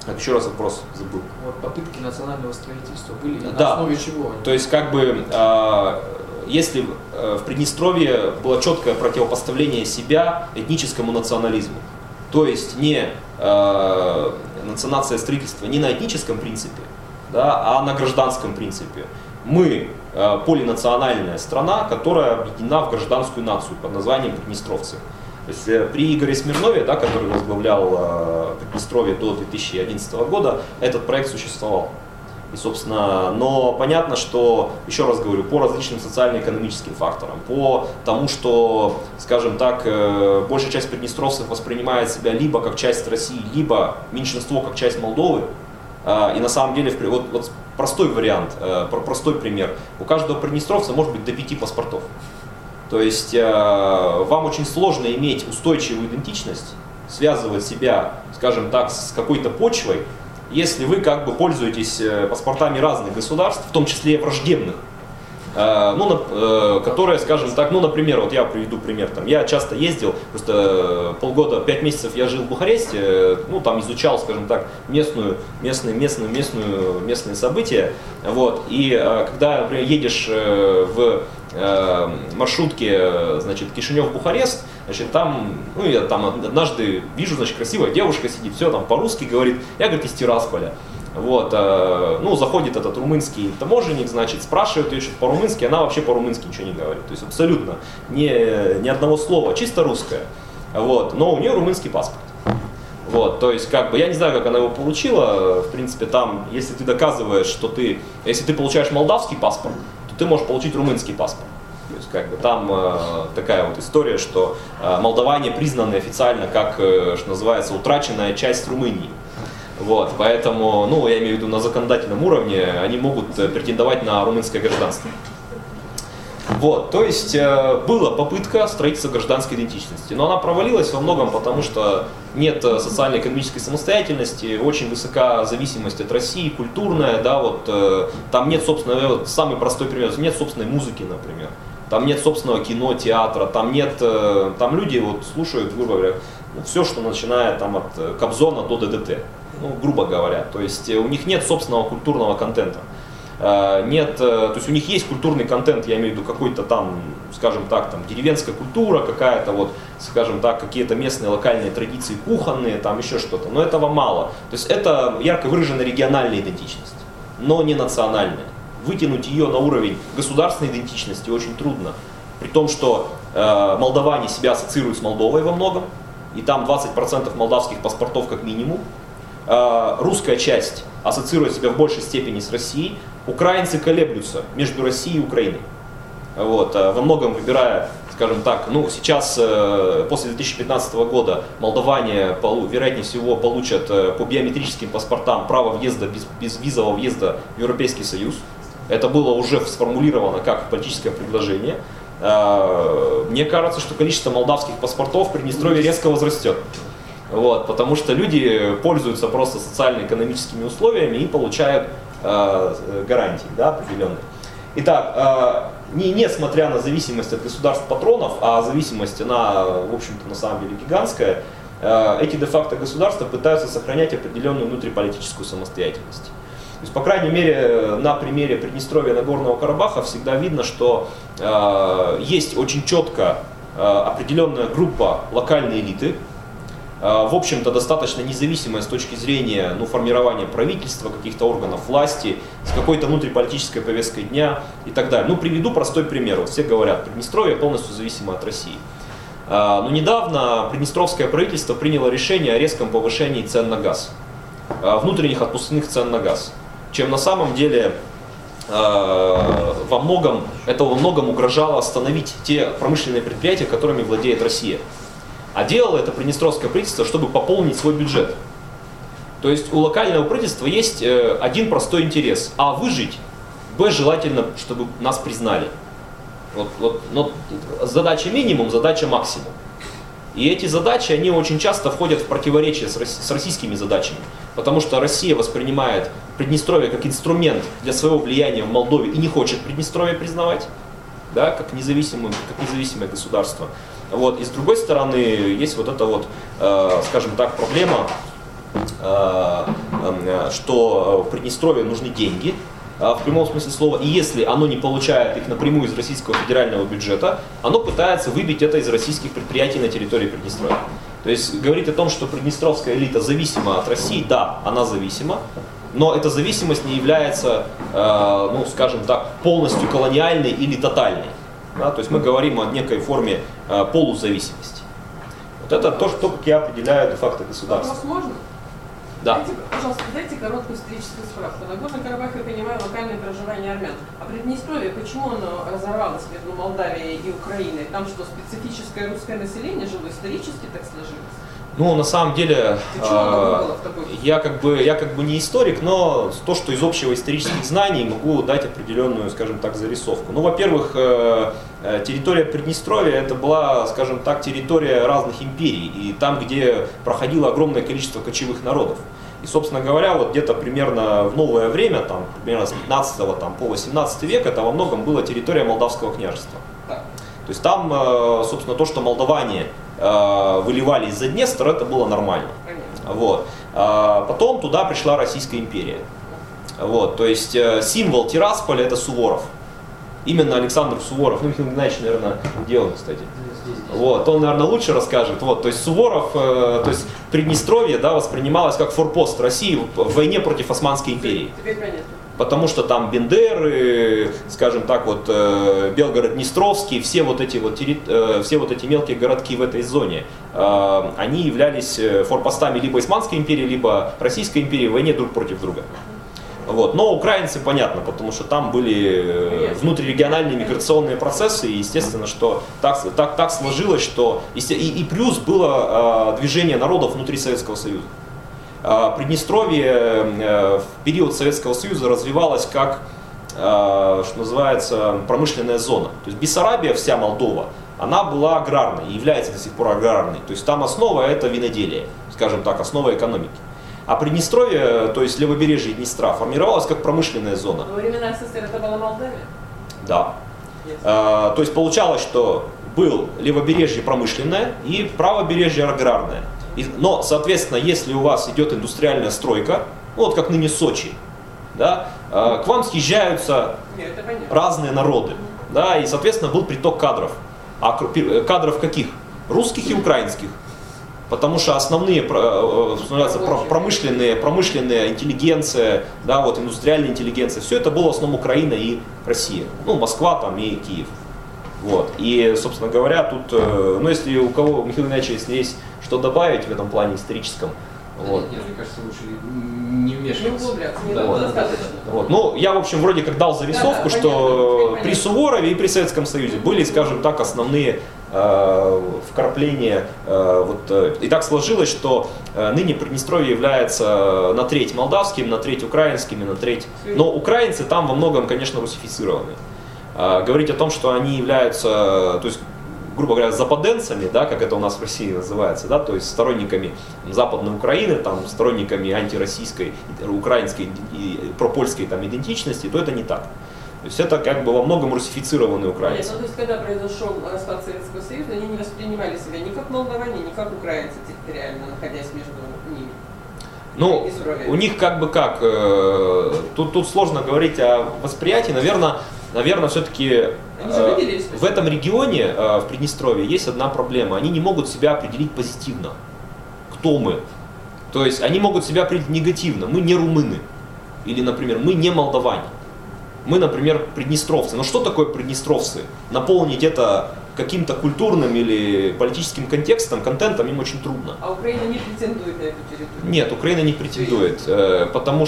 Так, еще раз вопрос забыл. Вот попытки национального строительства были, на Да. основе чего они? То есть, как бы, если в Приднестровье было четкое противопоставление себя этническому национализму, то есть не нация строительства не на этническом принципе, да, а на гражданском принципе. Мы полинациональная страна, которая объединена в гражданскую нацию под названием приднестровцы. То есть при Игоре Смирнове, да, который возглавлял Приднестровье до 2011 года, этот проект существовал. И, собственно, но понятно, что, еще раз говорю, по различным социально-экономическим факторам, по тому, что, скажем так, большая часть приднестровцев воспринимает себя либо как часть России, либо меньшинство как часть Молдовы. И на самом деле, вот простой вариант, простой пример. У каждого приднестровца может быть до 5 паспортов. То есть вам очень сложно иметь устойчивую идентичность, связывать себя, скажем так, с какой-то почвой, если вы как бы пользуетесь паспортами разных государств, в том числе и враждебных, которые, скажем так, например, вот я приведу пример, там, я часто ездил, просто полгода, 5 месяцев я жил в Бухаресте, там изучал, скажем так, местные события, вот, и когда, например, едешь в маршрутке, значит, Кишинев-Бухарест, значит, там, я там однажды вижу, значит, красивая девушка сидит, все там по-русски говорит, я, говорит, из Тирасполя. Вот, заходит этот румынский таможенник, значит, спрашивает ее что-то по-румынски, она вообще по-румынски ничего не говорит. То есть абсолютно ни одного слова, чисто русская. Вот, но у нее румынский паспорт. Вот, то есть, как бы, я не знаю, как она его получила. В принципе, там, если ты доказываешь, что если ты получаешь молдавский паспорт, то ты можешь получить румынский паспорт. То есть, как бы, там такая вот история, что молдаване признаны официально как, что называется, утраченная часть Румынии. Вот, поэтому, я имею в виду на законодательном уровне, они могут претендовать на румынское гражданство. Вот, то есть была попытка строительства гражданской идентичности, но она провалилась во многом потому, что нет социально-экономической самостоятельности, очень высока зависимость от России, культурная, да, вот там нет, собственно, самый простой пример, нет собственной музыки, например, там нет собственного кино, театра, там люди вот слушают, грубо говоря, все, что начиная там от Кобзона до ДДТ. Грубо говоря, то есть у них нет собственного культурного контента. Нет, то есть у них есть культурный контент, я имею в виду какой-то там, скажем так, там деревенская культура, какая-то вот, скажем так, какие-то местные локальные традиции кухонные, там еще что-то, но этого мало. То есть это ярко выраженная региональная идентичность, но не национальная. Вытянуть ее на уровень государственной идентичности очень трудно, при том, что молдаване себя ассоциируют с Молдовой во многом, и там 20% молдавских паспортов как минимум. Русская часть ассоциирует себя в большей степени с Россией, украинцы колеблются между Россией и Украиной. Вот, во многом выбирая, скажем так, сейчас после 2015 года молдаване, вероятнее всего, получат по биометрическим паспортам право въезда, без визового въезда в Европейский Союз. Это было уже сформулировано как политическое предложение. Мне кажется, что количество молдавских паспортов в Приднестровье резко возрастет. Вот, потому что люди пользуются просто социально-экономическими условиями и получают гарантии, да, определенные. Итак, несмотря на зависимость от государств-патронов, а зависимость, она, в общем-то, на самом деле гигантская, эти де-факто государства пытаются сохранять определенную внутриполитическую самостоятельность. То есть, по крайней мере, на примере Приднестровья и Нагорного Карабаха всегда видно, что есть очень четко определенная группа локальной элиты, в общем-то, достаточно независимая с точки зрения формирования правительства, каких-то органов власти, с какой-то внутриполитической повесткой дня и так далее. Приведу простой пример. Вот все говорят, Приднестровье полностью зависимо от России. Но недавно приднестровское правительство приняло решение о резком повышении цен на газ, внутренних отпускных цен на газ, чем на самом деле во многом угрожало остановить те промышленные предприятия, которыми владеет Россия. А делало это приднестровское правительство, чтобы пополнить свой бюджет. То есть у локального правительства есть один простой интерес: а выжить, б желательно, чтобы нас признали. Но задача минимум, задача максимум. И эти задачи, они очень часто входят в противоречие с российскими задачами. Потому что Россия воспринимает Приднестровье как инструмент для своего влияния в Молдове и не хочет Приднестровье признавать, да, как независимое государство. Вот. И с другой стороны, есть вот эта вот, скажем так, проблема что Приднестровью нужны деньги, в прямом смысле слова, и если оно не получает их напрямую из российского федерального бюджета, оно пытается выбить это из российских предприятий на территории Приднестровья. То есть говорить о том, что приднестровская элита зависима от России, да, она зависима, но эта зависимость не является, ну, скажем так, полностью колониальной или тотальной. Да? То есть мы говорим о некой форме полузависимости. Вот это то, как я определяю де-факто государство. Вопрос можно? Да. Пожалуйста, дайте короткую историческую справку. Нагорный Карабах, я понимаю, локальное проживание армян. А Приднестровье, почему оно разорвалось между Молдавией и Украиной? Там что, специфическое русское население жило исторически, так сложилось? Ну, на самом деле, я как бы не историк, но то, что из общего исторических знаний, могу дать определенную, скажем так, зарисовку. Ну, во-первых, территория Приднестровья это была, скажем так, территория разных империй, и там, где проходило огромное количество кочевых народов. И, собственно говоря, вот где-то примерно в новое время, там, примерно с 15 по 18 век, это во многом была территория Молдавского княжества. То есть там, собственно, то, что молдаване выливали из-за Днестра, это было нормально. Вот. Потом туда пришла Российская империя. Вот. То есть символ Тирасполя это Суворов. Именно Александр Суворов. Ну, Михаил Геннадьевич, наверное, где он, кстати? Вот. Он, наверное, лучше расскажет. Вот. То есть Суворов, то есть Приднестровье, да, воспринималось как форпост России в войне против Османской империи. Теперь понятно. Потому что там Бендеры, скажем так, вот Белгород-Днестровский, все вот эти мелкие городки в этой зоне, они являлись форпостами либо Османской империи, либо Российской империи в войне друг против друга. Вот. Но украинцы, понятно, потому что там были внутрирегиональные миграционные процессы, и естественно, что так сложилось, что и плюс было движение народов внутри Советского Союза. Приднестровье в период Советского Союза развивалось как, что называется, промышленная зона. То есть Бессарабия, вся Молдова, она была аграрной и является до сих пор аграрной. То есть там основа это виноделие, скажем так, основа экономики. А Приднестровье, то есть левобережье Днестра, формировалось как промышленная зона. Во времена СССР это была Молдавия? Да. То есть получалось, что был левобережье промышленное и правобережье аграрное. Но, соответственно, если у вас идет индустриальная стройка, вот как ныне Сочи, да, к вам съезжаются разные народы, да, и, соответственно, был приток кадров. А кадров каких? Русских и украинских. Потому что основные промышленная интеллигенция, да, вот, индустриальная интеллигенция, все это было в основном Украина и Россия. Ну, Москва там и Киев. Вот. И, собственно говоря, тут, ну, если у кого, Михаил Геннадьевич, если есть что добавить в этом плане историческом. Вот. Нет, мне кажется, лучше не вмешиваться. Достаточно. Вот. Ну, я, в общем, вроде как дал зарисовку, что понятно. При Суворове и при Советском Союзе были, скажем так, основные вкрапления. И так сложилось, что ныне Приднестровье является на треть молдавским, на треть украинским и на треть... Но украинцы там во многом, конечно, русифицированы. Говорить о том, что они являются, то есть, грубо говоря, западенцами, да, как это у нас в России называется, да, то есть сторонниками Западной Украины, там, сторонниками антироссийской, украинской и пропольской там, идентичности, то это не так. То есть это как бы во многом русифицированные украинцы. Нет, ну, то есть когда произошел распад Советского Союза, они не воспринимали себя ни как молдаване, ни как украинцы территориально, находясь между ними. Ну, у них как бы как, тут сложно говорить о восприятии, наверное, все-таки в этом регионе, в Приднестровье, есть одна проблема. Они не могут себя определить позитивно. Кто мы? То есть они могут себя определить негативно. Мы не румыны. Или, например, мы не молдаване. Мы, например, приднестровцы. Но что такое приднестровцы? Наполнить это каким-то культурным или политическим контентом им очень трудно. А Украина не претендует на эту территорию? Нет, Украина не претендует, потому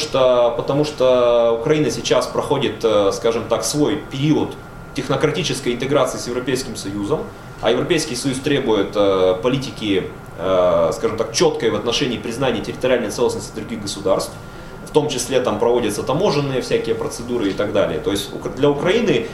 что Украина сейчас проходит, скажем так, свой период технократической интеграции с Европейским Союзом, а Европейский Союз требует политики, скажем так, четкой в отношении признания территориальной целостности других государств. В том числе там проводятся таможенные всякие процедуры и так далее. То есть для Украины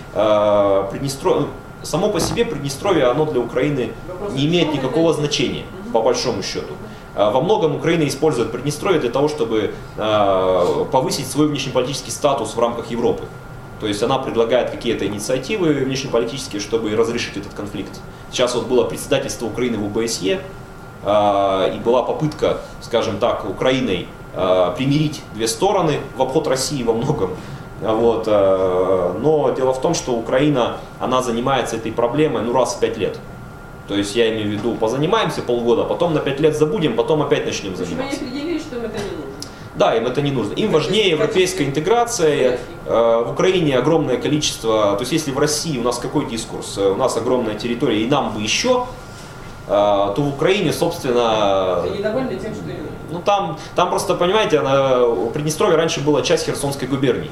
само по себе Приднестровье, оно для Украины не имеет никакого значения, по большому счету. Во многом Украина использует Приднестровье для того, чтобы повысить свой внешнеполитический статус в рамках Европы. То есть она предлагает какие-то инициативы внешнеполитические, чтобы разрешить этот конфликт. Сейчас вот было председательство Украины в ОБСЕ, и была попытка, скажем так, Украиной примирить две стороны в обход России во многом. Вот. Но дело в том, что Украина, она занимается этой проблемой раз в 5 лет. То есть я имею в виду, позанимаемся полгода, потом на 5 лет забудем, потом опять начнем заниматься. Они определили, что им это не нужно. Да, им это не нужно. Им важнее европейская интеграция. В Украине огромное количество, то есть если в России у нас какой дискурс, у нас огромная территория и нам бы еще, то в Украине, собственно... Вы недовольны тем, что им? Ну там просто, понимаете, Приднестровье раньше была часть Херсонской губернии.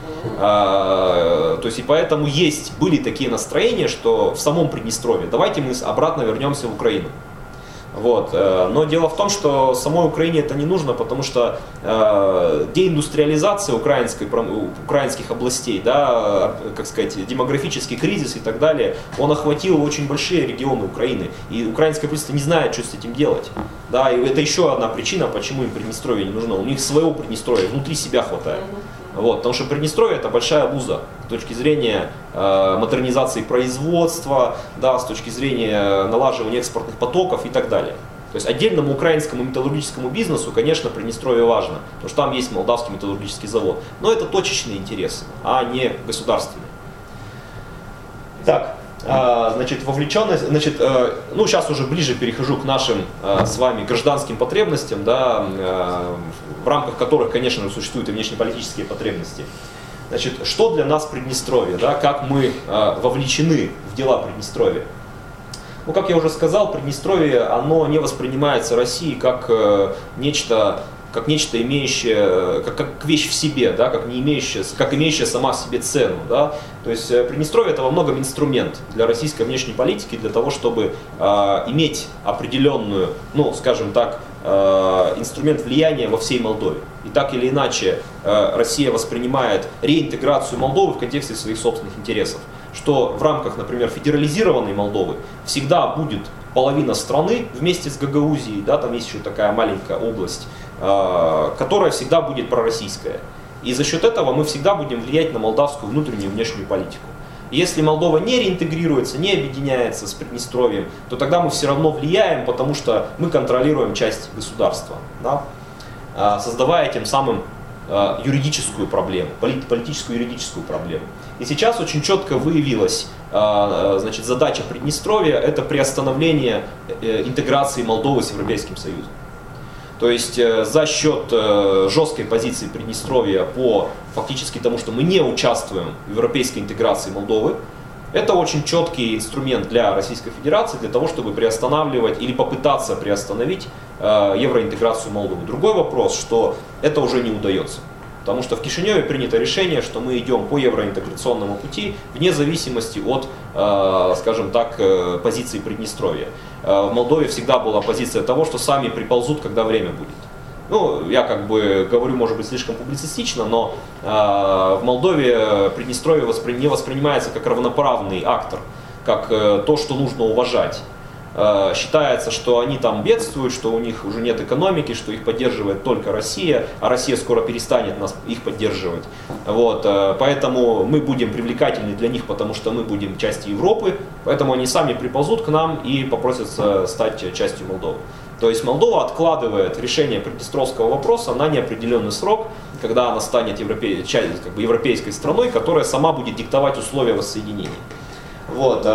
То есть и поэтому были такие настроения, что в самом Приднестровье давайте мы обратно вернемся в Украину. Вот. Но дело в том, что самой Украине это не нужно, потому что деиндустриализация украинских областей, да, как сказать, демографический кризис и так далее, он охватил очень большие регионы Украины. И украинское правительство не знает, что с этим делать. Да, и это еще одна причина, почему им Приднестровье не нужно. У них своего Приднестровья внутри себя хватает. Вот, потому что Приднестровье это большая обуза с точки зрения модернизации производства, да, с точки зрения налаживания экспортных потоков и так далее. То есть отдельному украинскому металлургическому бизнесу, конечно, Приднестровье важно, потому что там есть молдавский металлургический завод. Но это точечные интересы, а не государственные. Так, значит, вовлеченность, значит, ну сейчас уже ближе перехожу к нашим с вами гражданским потребностям, да, в рамках которых, конечно, существуют и внешнеполитические потребности. Значит, что для нас Приднестровье, да, как мы вовлечены в дела Приднестровья? Ну, как я уже сказал, Приднестровье, оно не воспринимается Россией как нечто имеющее, как вещь в себе, да, как имеющая сама в себе цену. Да. То есть Приднестровье это во многом инструмент для российской внешней политики, для того, чтобы иметь определенную, ну, скажем так, инструмент влияния во всей Молдове. И так или иначе Россия воспринимает реинтеграцию Молдовы в контексте своих собственных интересов. Что в рамках, например, федерализированной Молдовы всегда будет половина страны вместе с Гагаузией, да, там есть еще такая маленькая область, которая всегда будет пророссийская. И за счет этого мы всегда будем влиять на молдавскую внутреннюю и внешнюю политику. Если Молдова не реинтегрируется, не объединяется с Приднестровьем, то тогда мы все равно влияем, потому что мы контролируем часть государства, да, создавая тем самым юридическую проблему, политическую юридическую проблему. И сейчас очень четко выявилась, значит, задача Приднестровья – это приостановление интеграции Молдовы с Европейским Союзом. То есть за счет жесткой позиции Приднестровья по фактически тому, что мы не участвуем в европейской интеграции Молдовы, это очень четкий инструмент для Российской Федерации для того, чтобы приостанавливать или попытаться приостановить евроинтеграцию Молдовы. Другой вопрос, что это уже не удается. Потому что в Кишиневе принято решение, что мы идем по евроинтеграционному пути вне зависимости от, скажем так, позиции Приднестровья. В Молдове всегда была позиция того, что сами приползут, когда время будет. Ну, я как бы говорю, может быть, слишком публицистично, но в Молдове Приднестровье не воспринимается как равноправный актор, как то, что нужно уважать. Считается, что они там бедствуют, что у них уже нет экономики, что их поддерживает только Россия, а Россия скоро перестанет их поддерживать. Вот, поэтому мы будем привлекательны для них, потому что мы будем частью Европы, поэтому они сами приползут к нам и попросятся стать частью Молдовы. То есть Молдова откладывает решение приднестровского вопроса на неопределенный срок, когда она станет европейской страной, которая сама будет диктовать условия воссоединения. Вот.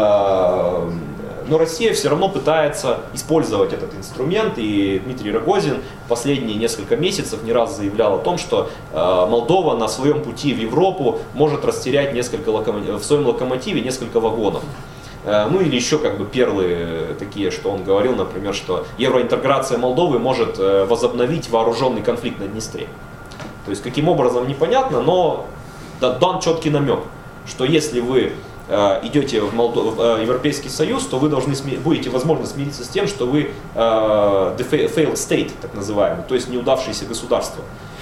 Но Россия все равно пытается использовать этот инструмент, и Дмитрий Рогозин в последние несколько месяцев не раз заявлял о том, что Молдова на своем пути в Европу может растерять в своем локомотиве несколько вагонов. Ну или еще как бы перлы такие, что он говорил, например, что евроинтеграция Молдовы может возобновить вооруженный конфликт на Днестре. То есть каким образом непонятно, но дан четкий намек, что если вы идете в Европейский Союз, то вы будете, возможно, смириться с тем, что вы failed state, так называемый, то есть неудавшееся государство.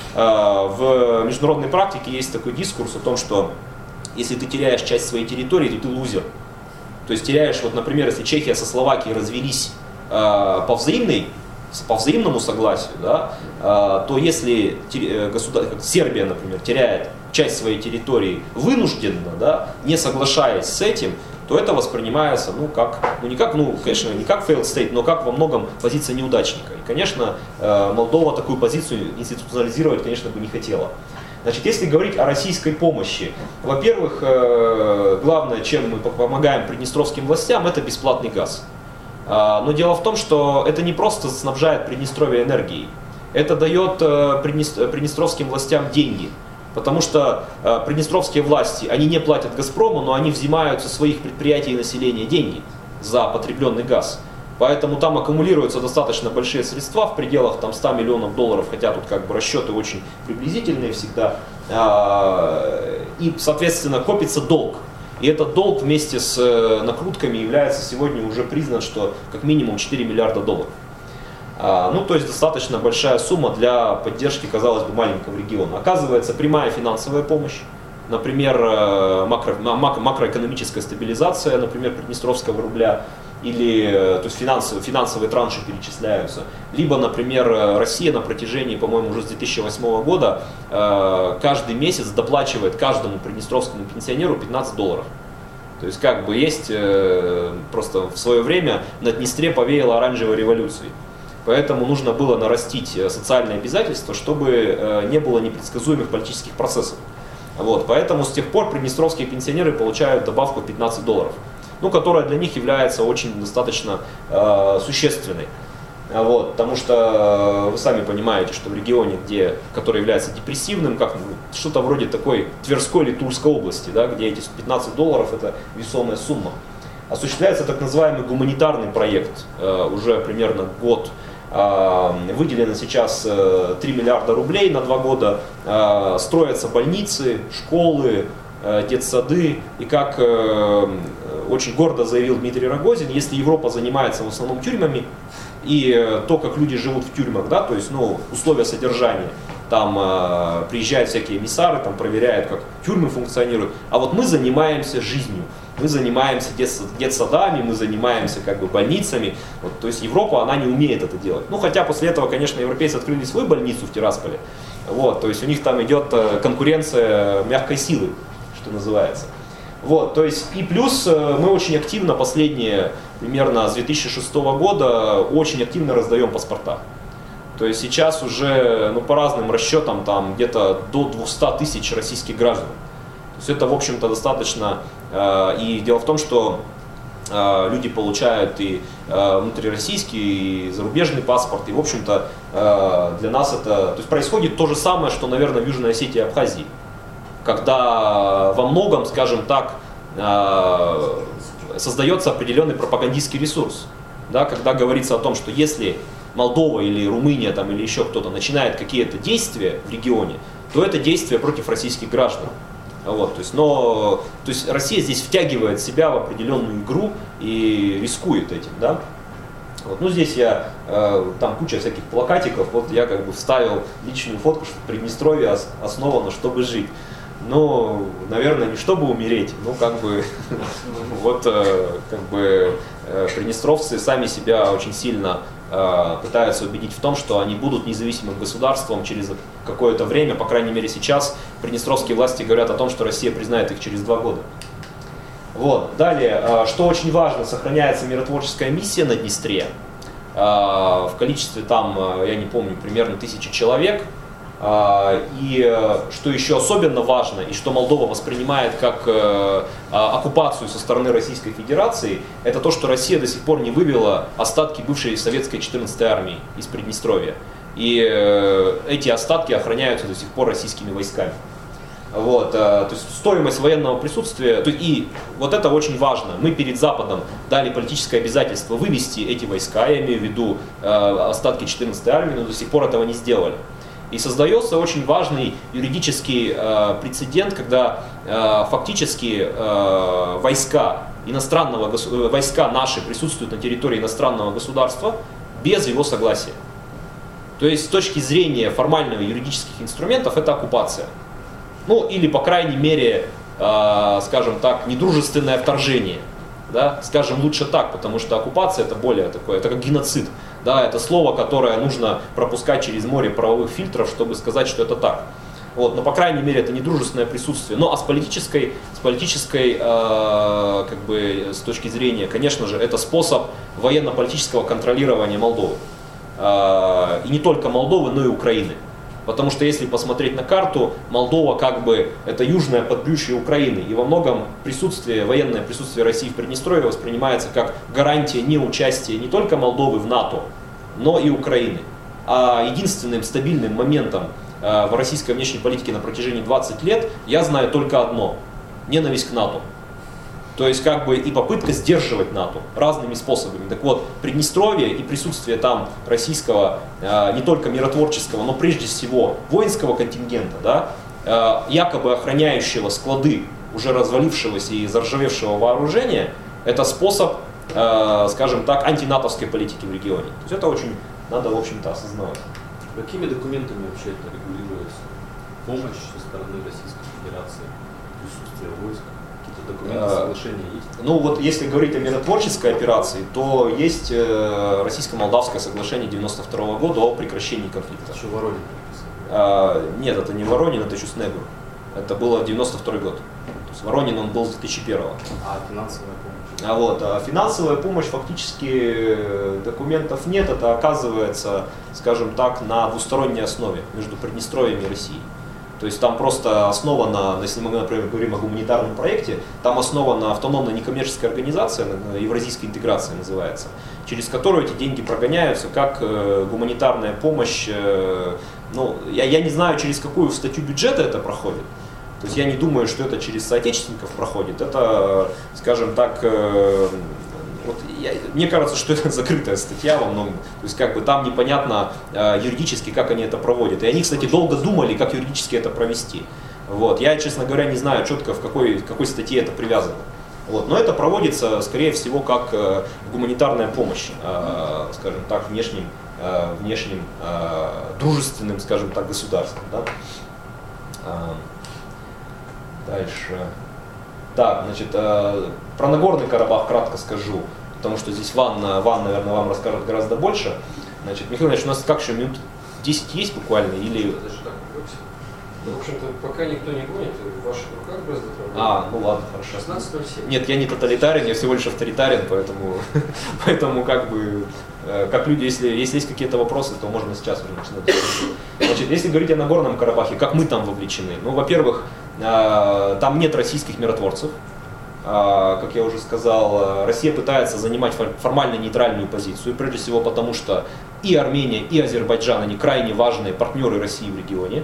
В международной практике есть такой дискурс о том, что если ты теряешь часть своей территории, то ты лузер. То есть теряешь, вот, например, если Чехия со Словакией развелись по взаимному согласию, да, то если Сербия, например, теряет часть своей территории вынужденно, да, не соглашаясь с этим, то это воспринимается, конечно, не как failed state, но как во многом позиция неудачника. И, конечно, Молдова такую позицию институционализировать, конечно, бы не хотела. Значит, если говорить о российской помощи, во-первых, главное, чем мы помогаем приднестровским властям, это бесплатный газ. Но дело в том, что это не просто снабжает Приднестровье энергией, это дает приднестровским властям деньги. Потому что приднестровские власти, они не платят «Газпрому», но они взимают со своих предприятий и населения деньги за потребленный газ. Поэтому там аккумулируются достаточно большие средства в пределах там, 100 миллионов долларов, хотя тут как бы расчеты очень приблизительные всегда. И, соответственно, копится долг. И этот долг вместе с накрутками является сегодня уже признан, что как минимум 4 миллиарда долларов. То есть достаточно большая сумма для поддержки, казалось бы, маленького региона. Оказывается, прямая финансовая помощь, например, макроэкономическая стабилизация, например, приднестровского рубля, или то есть финансовые транши перечисляются. Либо, например, Россия на протяжении, по-моему, уже с 2008 года каждый месяц доплачивает каждому приднестровскому пенсионеру $15. То есть как бы есть, просто в свое время на Днестре повеяло оранжевой революцией. Поэтому нужно было нарастить социальные обязательства, чтобы не было непредсказуемых политических процессов. Поэтому с тех пор приднестровские пенсионеры получают добавку $15, которая для них является очень достаточно существенной. Потому что вы сами понимаете, что в регионе, который является депрессивным, как что-то вроде такой Тверской или Тульской области, где эти $15 это весомая сумма, осуществляется так называемый гуманитарный проект уже примерно год. Выделено сейчас 3 миллиарда рублей на 2 года, строятся больницы, школы, детсады. И как очень гордо заявил Дмитрий Рогозин, если Европа занимается в основном тюрьмами, и то, как люди живут в тюрьмах, то есть условия содержания, там приезжают всякие эмиссары, там проверяют, как тюрьмы функционируют, а вот мы занимаемся жизнью. Мы занимаемся детсадами, мы занимаемся больницами. То есть Европа, она не умеет это делать. Хотя после этого, конечно, европейцы открыли свою больницу в Тирасполе. То есть у них там идет конкуренция мягкой силы, что называется. То есть и плюс мы очень активно последние, примерно с 2006 года, очень активно раздаем паспорта. То есть сейчас уже, по разным расчетам, там где-то до 200 тысяч российских граждан. То есть это, в общем-то, достаточно. И дело в том, что люди получают и внутрироссийский, и зарубежный паспорт. И, в общем-то, для нас это... То есть происходит то же самое, что, наверное, в Южной Осетии и Абхазии. Когда во многом, скажем так, создается определенный пропагандистский ресурс. Когда говорится о том, что если Молдова или Румыния там, или еще кто-то начинает какие-то действия в регионе, то это действия против российских граждан. То есть Россия здесь втягивает себя в определенную игру и рискует этим. Здесь там куча всяких плакатиков, я вставил личную фотку, что Приднестровье основано, чтобы жить. Наверное, не чтобы умереть, приднестровцы сами себя очень сильно пытаются убедить в том, что они будут независимым государством через какое-то время, по крайней мере сейчас приднестровские власти говорят о том, что Россия признает их через 2 года. Далее, что очень важно, сохраняется миротворческая миссия на Днестре, в количестве там, я не помню, примерно 1000 человек. И что еще особенно важно, и что Молдова воспринимает как оккупацию со стороны Российской Федерации, это то, что Россия до сих пор не вывела остатки бывшей советской 14-й армии из Приднестровья. И эти остатки охраняются до сих пор российскими войсками. То есть стоимость военного присутствия, и это очень важно. Мы перед Западом дали политическое обязательство вывести эти войска, я имею в виду остатки 14-й армии, но до сих пор этого не сделали. И создается очень важный юридический прецедент, когда фактически войска наши присутствуют на территории иностранного государства без его согласия. То есть с точки зрения формальных юридических инструментов это оккупация. Или по крайней мере, скажем так, недружественное вторжение. Скажем лучше так, потому что оккупация это более такое, это как геноцид. Это слово, которое нужно пропускать через море правовых фильтров, чтобы сказать, что это так. Вот, но, по крайней мере, это не дружественное присутствие. Ну, а с политической как бы, с точки зрения, конечно же, это способ военно-политического контролирования Молдовы. И не только Молдовы, но и Украины. Потому что если посмотреть на карту, Молдова как бы это южное подбрюшье Украины. И во многом военное присутствие России в Приднестровье воспринимается как гарантия неучастия не только Молдовы в НАТО, но и Украины. А единственным стабильным моментом в российской внешней политике на протяжении 20 лет я знаю только одно – ненависть к НАТО. То есть как бы и попытка сдерживать НАТО разными способами. Так вот, Приднестровье и присутствие там российского не только миротворческого, но прежде всего воинского контингента, да, якобы охраняющего склады уже развалившегося и заржавевшего вооружения, это способ, скажем так, антинатовской политики в регионе. То есть это очень надо, в общем-то, осознавать. Какими документами вообще это регулируется? Помощь со стороны Российской Федерации, присутствие войск? Какие-то документы, соглашения есть? Ну вот если говорить о миротворческой операции, то есть российско-молдавское соглашение 1992 года о прекращении конфликта. Еще Воронин подписал? Нет, это не Воронин, это Чуснегур. Это было 1992 год. То есть Воронин он был с 2001. А финансовая помощь? А финансовая помощь фактически документов нет, это оказывается, скажем так, на двусторонней основе между Приднестровьем и Россией. То есть там просто основана, если мы, например, говорим о гуманитарном проекте, там основана автономная некоммерческая организация, Евразийская интеграция называется, через которую эти деньги прогоняются как гуманитарная помощь. Ну, я не знаю, через какую статью бюджета это проходит. То есть я не думаю, что это через соотечественников проходит. Это, скажем так, мне кажется, что это закрытая статья во многом. То есть как бы там непонятно юридически, как они это проводят. И они, кстати, долго думали, как юридически это провести. Вот. Я, честно говоря, не знаю четко, в какой статье это привязано. Вот. Но это проводится, скорее всего, как гуманитарная помощь, скажем так, внешним дружественным, скажем так, государством. Да? Дальше. Так, значит, про Нагорный Карабах кратко скажу, потому что здесь Ван, наверное, вам расскажет гораздо больше. Значит, Михаил Ильич, у нас как еще минут 10 есть буквально? Или... Даже так увлекся. Ну, в общем-то, пока никто не гонит, в ваших руках брездо. Ну ладно, хорошо. 16:07. Нет, я не тоталитарен, я всего лишь авторитарен, поэтому как бы, как люди, если есть какие-то вопросы, то можно сейчас уже начинать. Значит, если говорить о Нагорном Карабахе, как мы там вовлечены? Ну, во-первых, там нет российских миротворцев. Как я уже сказал, Россия пытается занимать формально нейтральную позицию, прежде всего потому, что и Армения, и Азербайджан, они крайне важные партнеры России в регионе,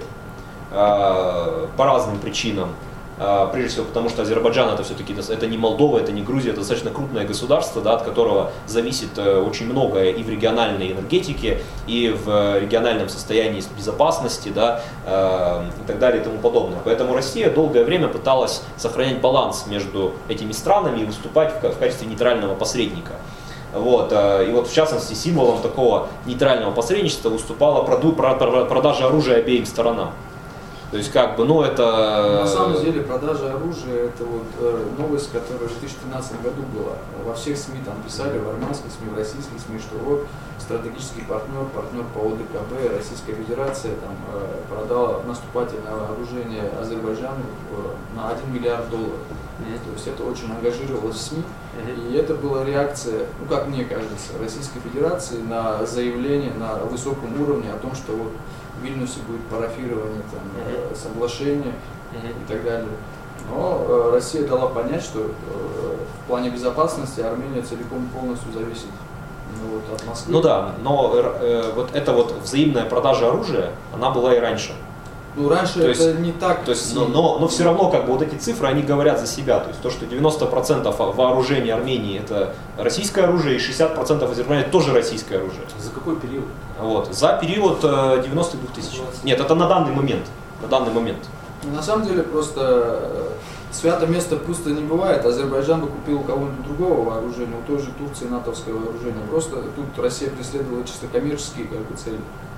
по разным причинам. Прежде всего потому, что Азербайджан это все-таки это не Молдова, это не Грузия, это достаточно крупное государство, да, от которого зависит очень многое и в региональной энергетике, и в региональном состоянии безопасности, да, и так далее и тому подобное. Поэтому Россия долгое время пыталась сохранять баланс между этими странами и выступать в качестве нейтрального посредника. Вот. И вот в частности символом такого нейтрального посредничества выступала продажа оружия обеим сторонам. То есть как бы, ну это... На самом деле продажа оружия это вот новость, которая в 2013 году была. Во всех СМИ там писали, в армянских СМИ, в российских СМИ, что вот стратегический партнер по ОДКБ, Российская Федерация там, продала наступательное вооружение Азербайджану на $1 миллиард. То есть это очень ангажировалось в СМИ. И это была реакция, ну как мне кажется, Российской Федерации на заявление на высоком уровне о том, что вот в Вильнюсе будет парафирование там, соглашения и так далее. Но Россия дала понять, что в плане безопасности Армения целиком и полностью зависит от Москвы. Ну да, но вот эта вот взаимная продажа оружия, она была и раньше. Ну раньше то это есть, не так. То есть, но все равно как бы вот эти цифры, они говорят за себя. То есть то, что 90% вооружения Армении это российское оружие, и 60% Азербайджана тоже российское оружие. За какой период? Вот, за период 92 тысяч. Нет, это на данный момент. На данный момент. На самом деле просто свято место пусто не бывает. Азербайджан бы купил у кого-нибудь другого вооружения, у той же Турции натовское вооружение. Просто тут Россия преследовала чисто коммерческие как бы, цели.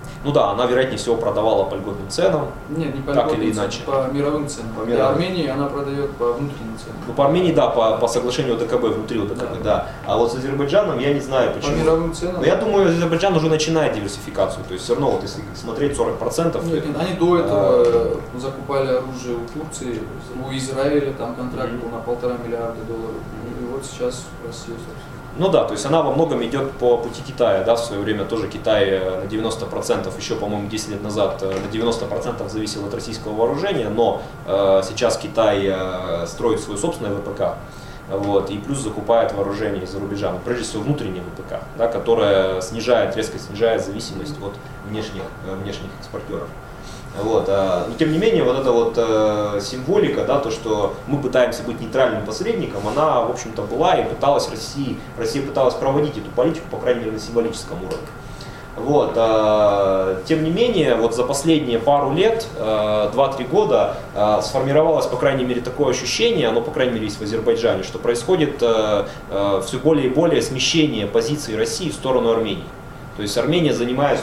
Ну да, она, вероятнее всего, продавала по льготным ценам. Нет, не по Так льготным или ценам, иначе. по мировым ценам. По Для мировым. Армении она продает по внутренним ценам. Ну, по Армении, да, по соглашению ОДКБ, внутри ОДКБ, да. А вот с Азербайджаном я не знаю По почему. мировым ценам. Но я думаю, Азербайджан уже начинает диверсификацию. То есть все равно, вот если смотреть 40%. Нет, они до этого закупали оружие у Турции, у Израиля там контракт был на $1,5 миллиарда. И вот сейчас Россия, собственно. Ну да, то есть она во многом идет по пути Китая, да, в свое время тоже Китай на 90%, еще, по-моему, 10 лет назад на 90% зависел от российского вооружения, но сейчас Китай строит свой собственный ВПК, вот, и плюс закупает вооружение из-за рубежа, но прежде всего внутреннее ВПК, да, которое резко снижает зависимость от внешних экспортеров. Вот, но тем не менее, вот эта вот символика, да, то, что мы пытаемся быть нейтральным посредником, она, в общем-то, была и пыталась Россия пыталась проводить эту политику, по крайней мере, на символическом уровне. Вот, тем не менее, вот за последние пару лет, 2-3 года, сформировалось, по крайней мере, такое ощущение, оно, по крайней мере, есть в Азербайджане, что происходит все более и более смещение позиций России в сторону Армении. То есть Россия занимает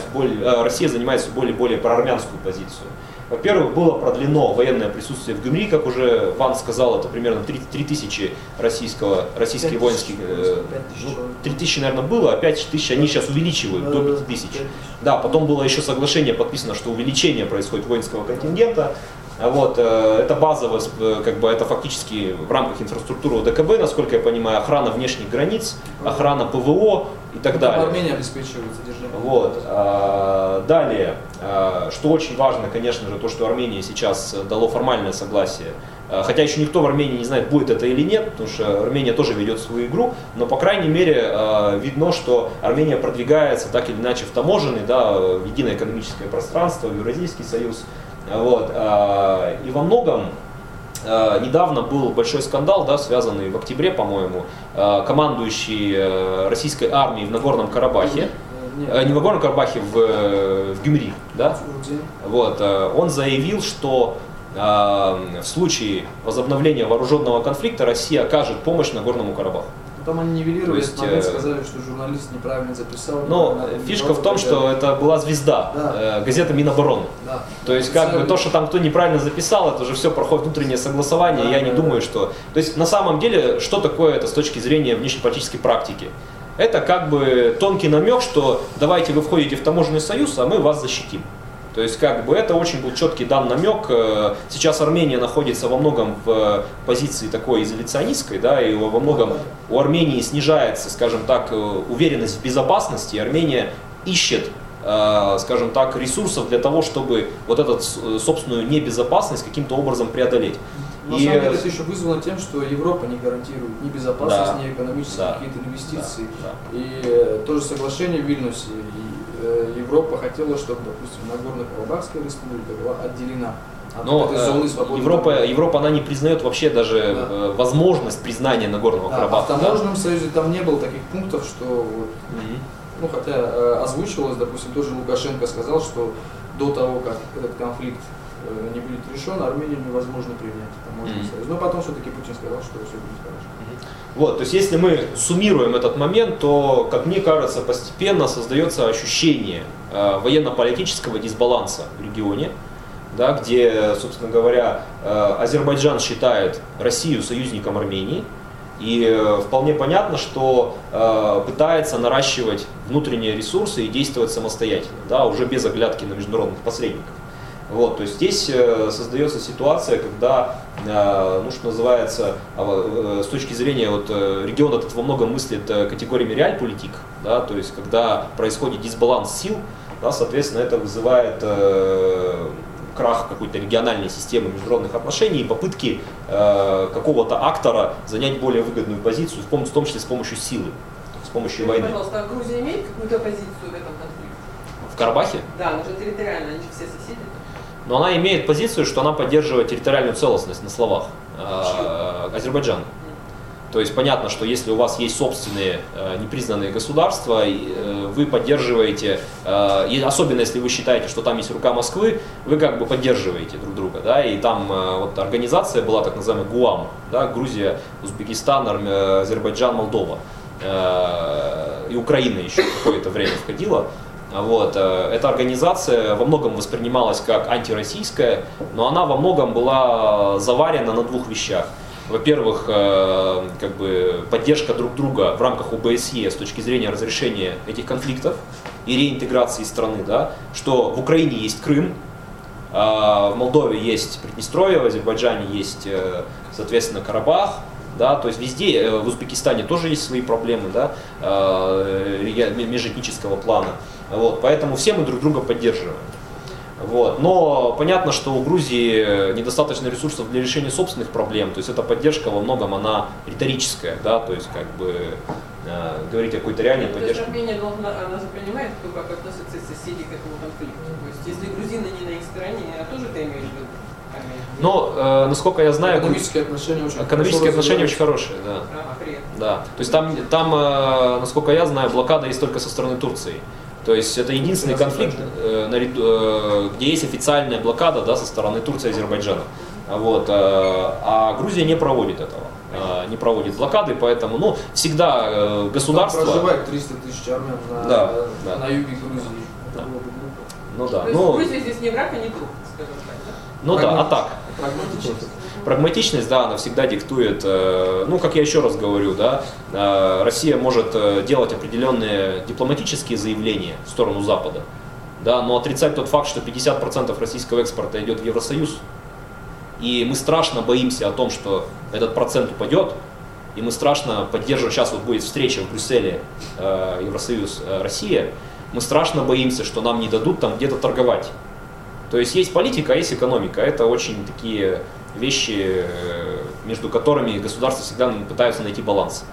все более и более проармянскую позицию. Во-первых, было продлено военное присутствие в Гюмри, как уже Ван сказал, это примерно 3000 российских воинских, 3000, наверное, было, а 5000 они сейчас увеличивают до 5000. Да, потом было еще соглашение подписано, что увеличение происходит воинского контингента. Вот, это базово, как бы это фактически в рамках инфраструктуры ОДКБ, насколько я понимаю, охрана внешних границ, охрана ПВО и так далее. Армения обеспечивает содержание. Вот. Далее, что очень важно, конечно же, то, что Армения сейчас дало формальное согласие. Хотя еще никто в Армении не знает, будет это или нет, потому что Армения тоже ведет свою игру, но по крайней мере видно, что Армения продвигается так или иначе в таможенный, да, в единое экономическое пространство, в Евразийский союз. Вот. И во многом недавно был большой скандал, да, связанный в октябре, по-моему, командующий российской армией в Нагорном Карабахе, не в Нагорном Карабахе, в Гюмри, да? Вот, он заявил, что в случае возобновления вооруженного конфликта Россия окажет помощь Нагорному Карабаху. Потом они нивелировали этот момент, сказали, что журналист неправильно записал. Но фишка в том, что это была звезда, да. Газета Минобороны. Да. То есть как бы то, что там кто неправильно записал, это уже все проходит внутреннее согласование. Да, я не думаю, что... То есть на самом деле, что такое это с точки зрения внешнеполитической практики? Это как бы тонкий намек, что давайте вы входите в таможенный союз, а мы вас защитим. То есть как бы это очень был четкий дан намек. Сейчас Армения находится во многом в позиции такой изоляционистской, да, и во многом у Армении снижается, скажем так, уверенность в безопасности. Армения ищет, скажем так, ресурсов для того, чтобы вот эту собственную небезопасность каким-то образом преодолеть. На самом деле это еще вызвано тем, что Европа не гарантирует ни безопасность, ни экономические какие-то инвестиции. И то же соглашение в Вильнюсе. Европа хотела, чтобы, допустим, Нагорно-Карабахская республика была отделена от этой зоны свободной. Европа она не признает вообще даже возможность признания Нагорного Карабаха. А в таможенном союзе там не было таких пунктов, что ну, хотя озвучивалось, допустим, тоже Лукашенко сказал, что до того, как этот конфликт не будет решен, Армению невозможно принять в таможенный союз. Но потом все-таки Путин сказал, что все будет хорошо. Вот, то есть если мы суммируем этот момент, то, как мне кажется, постепенно создается ощущение военно-политического дисбаланса в регионе, да, где, собственно говоря, Азербайджан считает Россию союзником Армении, и вполне понятно, что пытается наращивать внутренние ресурсы и действовать самостоятельно, да, уже без оглядки на международных посредников. Вот, то есть здесь создается ситуация, когда, ну, что называется, с точки зрения вот, регион этот во многом мыслит категориями реальполитик, да, то есть когда происходит дисбаланс сил, да, соответственно, это вызывает крах какой-то региональной системы международных отношений и попытки какого-то актора занять более выгодную позицию, в том числе с помощью силы, с помощью войны. Пожалуйста, а Грузия имеет какую-то позицию в этом конфликте? В Карабахе? Да, она же территориально, они же все соседи. Но она имеет позицию, что она поддерживает территориальную целостность на словах. Азербайджан. То есть понятно, что если у вас есть собственные непризнанные государства, вы поддерживаете, особенно если вы считаете, что там есть рука Москвы, вы как бы поддерживаете друг друга. Да? И там вот организация была так называемая ГУАМ, да? Грузия, Узбекистан, Азербайджан, Молдова. И Украина еще какое-то время входила. Вот. Эта организация во многом воспринималась как антироссийская, но она во многом была заварена на двух вещах. Во-первых, как бы поддержка друг друга в рамках ОБСЕ с точки зрения разрешения этих конфликтов и реинтеграции страны, да, что в Украине есть Крым, в Молдове есть Приднестровье, в Азербайджане есть, соответственно, Карабах, да, то есть везде, в Узбекистане тоже есть свои проблемы, да, межэтнического плана, вот, поэтому все мы друг друга поддерживаем. Вот. Но понятно, что у Грузии недостаточно ресурсов для решения собственных проблем, то есть эта поддержка во многом она риторическая, да, то есть как бы говорить о какой-то реальной поддержке. То есть Армения должна, она же понимает, как относятся соседи к этому конфликту. То есть если грузины не на их стороне, тоже ты имеешь в виду? Но, насколько я знаю, экономические отношения очень хорошие, да. Да. То есть там, насколько я знаю, блокада есть только со стороны Турции. То есть это единственный конфликт, где есть официальная блокада, да, со стороны Турции и Азербайджана. Вот. А Грузия не проводит этого, не проводит блокады, поэтому ну, всегда государство... Там проживает 300 тысяч армян на юге Грузии. Да. Ну да. То есть Грузия здесь не враг, а не друг, скажем так, да? Ну да, а так. Прагматичность. Прагматичность, да, она всегда диктует, ну, как я еще раз говорю, да, Россия может делать определенные дипломатические заявления в сторону Запада, да, но отрицать тот факт, что 50% российского экспорта идет в Евросоюз, и мы страшно боимся о том, что этот процент упадет, и мы страшно поддерживаем, сейчас вот будет встреча в Брюсселе, Евросоюз, Россия, мы страшно боимся, что нам не дадут там где-то торговать. То есть политика, а есть экономика, это очень такие вещи, между которыми государства всегда пытаются найти баланс.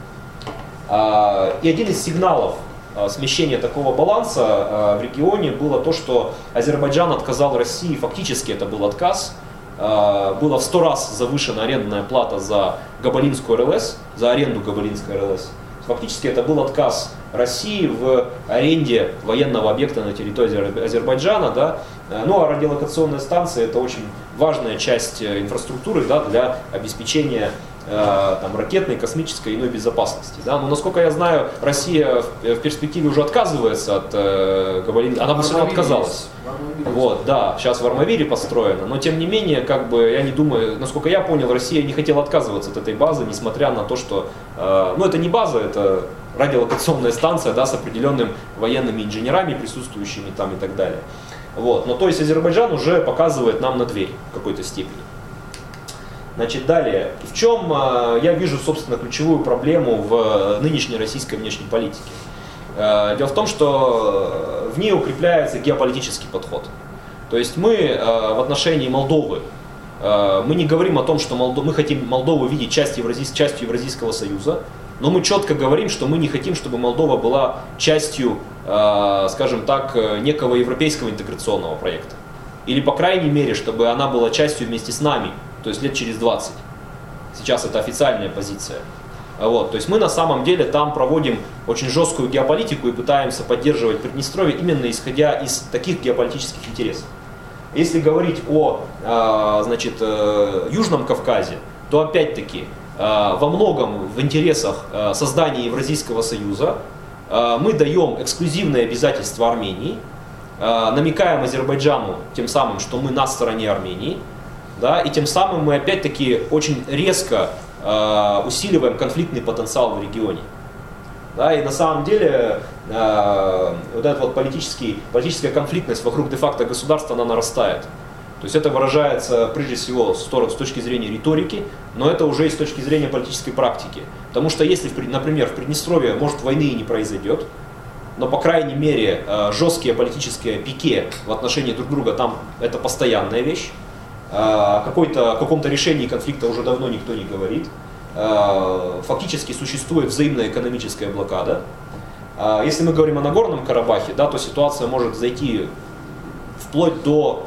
И один из сигналов смещения такого баланса в регионе было то, что Азербайджан отказал России, фактически это был отказ, была в 100 раз завышена арендная плата за Габалинскую РЛС, за аренду Габалинской РЛС. Фактически это был отказ России в аренде военного объекта на территории Азербайджана, да. Ну а радиолокационная станция это очень важная часть инфраструктуры, да, для обеспечения там, ракетной, космической и иной безопасности. Да. Но насколько я знаю, Россия в перспективе уже отказывается от Габалина, она бы все равно отказалась. Вот, да, сейчас в Армавире построено, но тем не менее, как бы, я не думаю, насколько я понял, Россия не хотела отказываться от этой базы, несмотря на то, что, ну это не база, это радиолокационная станция, да, с определенными военными инженерами, присутствующими там и так далее. Вот, но то есть Азербайджан уже показывает нам на дверь в какой-то степени. Значит, далее, в чем я вижу, собственно, ключевую проблему в нынешней российской внешней политике? Дело в том, что в ней укрепляется геополитический подход. То есть мы в отношении Молдовы, мы не говорим о том, что мы хотим Молдову видеть частью Евразийского союза, но мы четко говорим, что мы не хотим, чтобы Молдова была частью, скажем так, некого европейского интеграционного проекта. Или, по крайней мере, чтобы она была частью вместе с нами, то есть лет через 20. Сейчас это официальная позиция. Вот, то есть мы на самом деле там проводим очень жесткую геополитику и пытаемся поддерживать Приднестровье именно исходя из таких геополитических интересов. Если говорить о значит, Южном Кавказе, то опять-таки во многом в интересах создания Евразийского союза мы даем эксклюзивные обязательства Армении, намекаем Азербайджану тем самым, что мы на стороне Армении, да, и тем самым мы опять-таки очень резко усиливаем конфликтный потенциал в регионе. Да, и на самом деле вот эта вот политическая конфликтность вокруг де-факто государства, она нарастает. То есть это выражается прежде всего с точки зрения риторики, но это уже и с точки зрения политической практики. Потому что если, например, в Приднестровье, может, войны и не произойдет, но, по крайней мере, жесткие политические пике в отношении друг друга там это постоянная вещь. О каком-то решении конфликта уже давно никто не говорит. Фактически существует взаимная экономическая блокада. Если мы говорим о Нагорном Карабахе, да, то ситуация может зайти вплоть до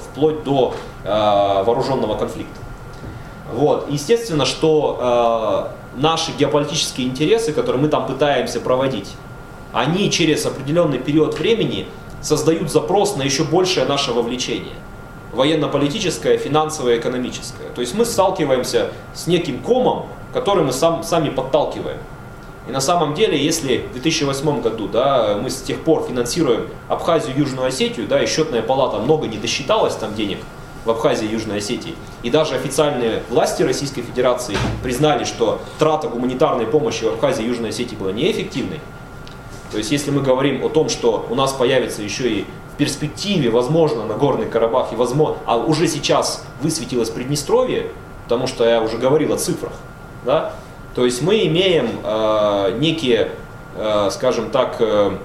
вооруженного конфликта. Вот. Естественно, что наши геополитические интересы, которые мы там пытаемся проводить, они через определенный период времени создают запрос на еще большее наше вовлечение. Военно-политическое, финансовое, экономическое. То есть мы сталкиваемся с неким комом, который мы сами подталкиваем. И на самом деле, если в 2008 году, да, мы с тех пор финансируем Абхазию и Южную Осетию, да, и счетная палата много не досчиталась там денег в Абхазии и Южной Осетии, и даже официальные власти Российской Федерации признали, что трата гуманитарной помощи в Абхазии и Южной Осетии была неэффективной. То есть если мы говорим о том, что у нас появится еще и в перспективе, возможно, Нагорный Карабах, и возможно, а уже сейчас высветилось Приднестровье, потому что я уже говорил о цифрах, да, то есть мы имеем некие, скажем так,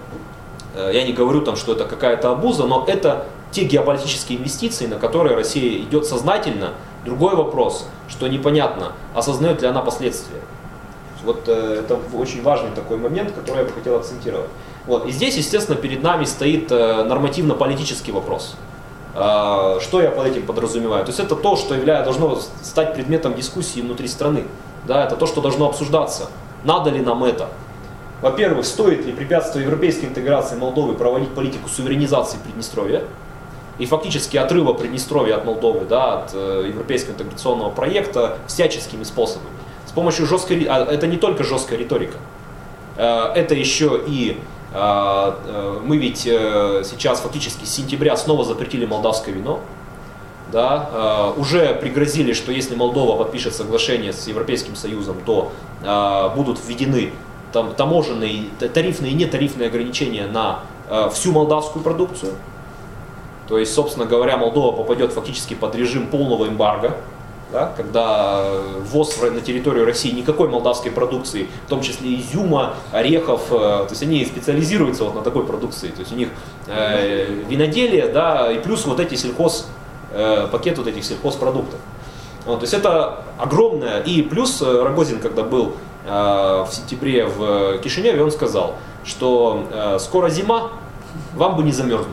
я не говорю там, что это какая-то абуза, но это те геополитические инвестиции, на которые Россия идет сознательно. Другой вопрос, что непонятно, осознает ли она последствия. Вот это очень важный такой момент, который я бы хотел акцентировать. Вот. И здесь, естественно, перед нами стоит нормативно-политический вопрос. Что я под этим подразумеваю? То есть это то, что должно стать предметом дискуссии внутри страны. Да, это то, что должно обсуждаться. Надо ли нам это? Во-первых, стоит ли препятствуя европейской интеграции Молдовы проводить политику суверенизации Приднестровья и фактически отрыва Приднестровья от Молдовы, да, от европейского интеграционного проекта всяческими способами. С помощью жесткой, это не только жесткая риторика, это еще и мы ведь сейчас фактически с сентября снова запретили молдавское вино. Да, уже пригрозили, что если Молдова подпишет соглашение с Европейским Союзом, то будут введены там таможенные, тарифные и нетарифные ограничения на всю молдавскую продукцию. То есть, собственно говоря, Молдова попадет фактически под режим полного эмбарго, да, когда ввоз на территорию России никакой молдавской продукции, в том числе изюма, орехов, то есть они специализируются вот на такой продукции. То есть у них виноделие, да, и плюс вот эти пакет вот этих сельхозпродуктов. Вот, то есть это огромное. И плюс Рогозин, когда был в сентябре в Кишиневе, он сказал, что скоро зима, вам бы не замерзнуть.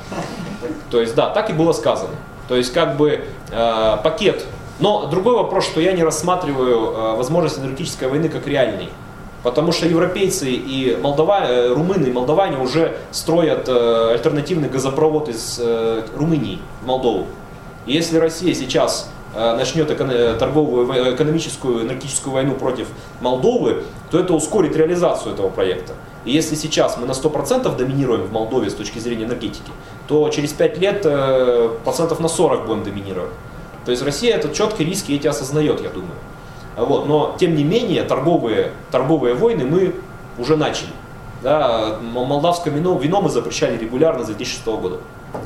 То есть да, так и было сказано. То есть как бы пакет. Но другой вопрос, что я не рассматриваю возможность энергетической войны как реальной. Потому что европейцы и румыны и молдаване уже строят альтернативный газопровод из Румынии в Молдову. И если Россия сейчас начнет экономическую, энергетическую войну против Молдовы, то это ускорит реализацию этого проекта. И если сейчас мы на 100% доминируем в Молдове с точки зрения энергетики, то через 5 лет процентов на 40 будем доминировать. То есть Россия этот четкий риски эти осознает, я думаю. Вот. Но тем не менее торговые войны мы уже начали. Да, молдавское вино мы запрещали регулярно с 2006 года.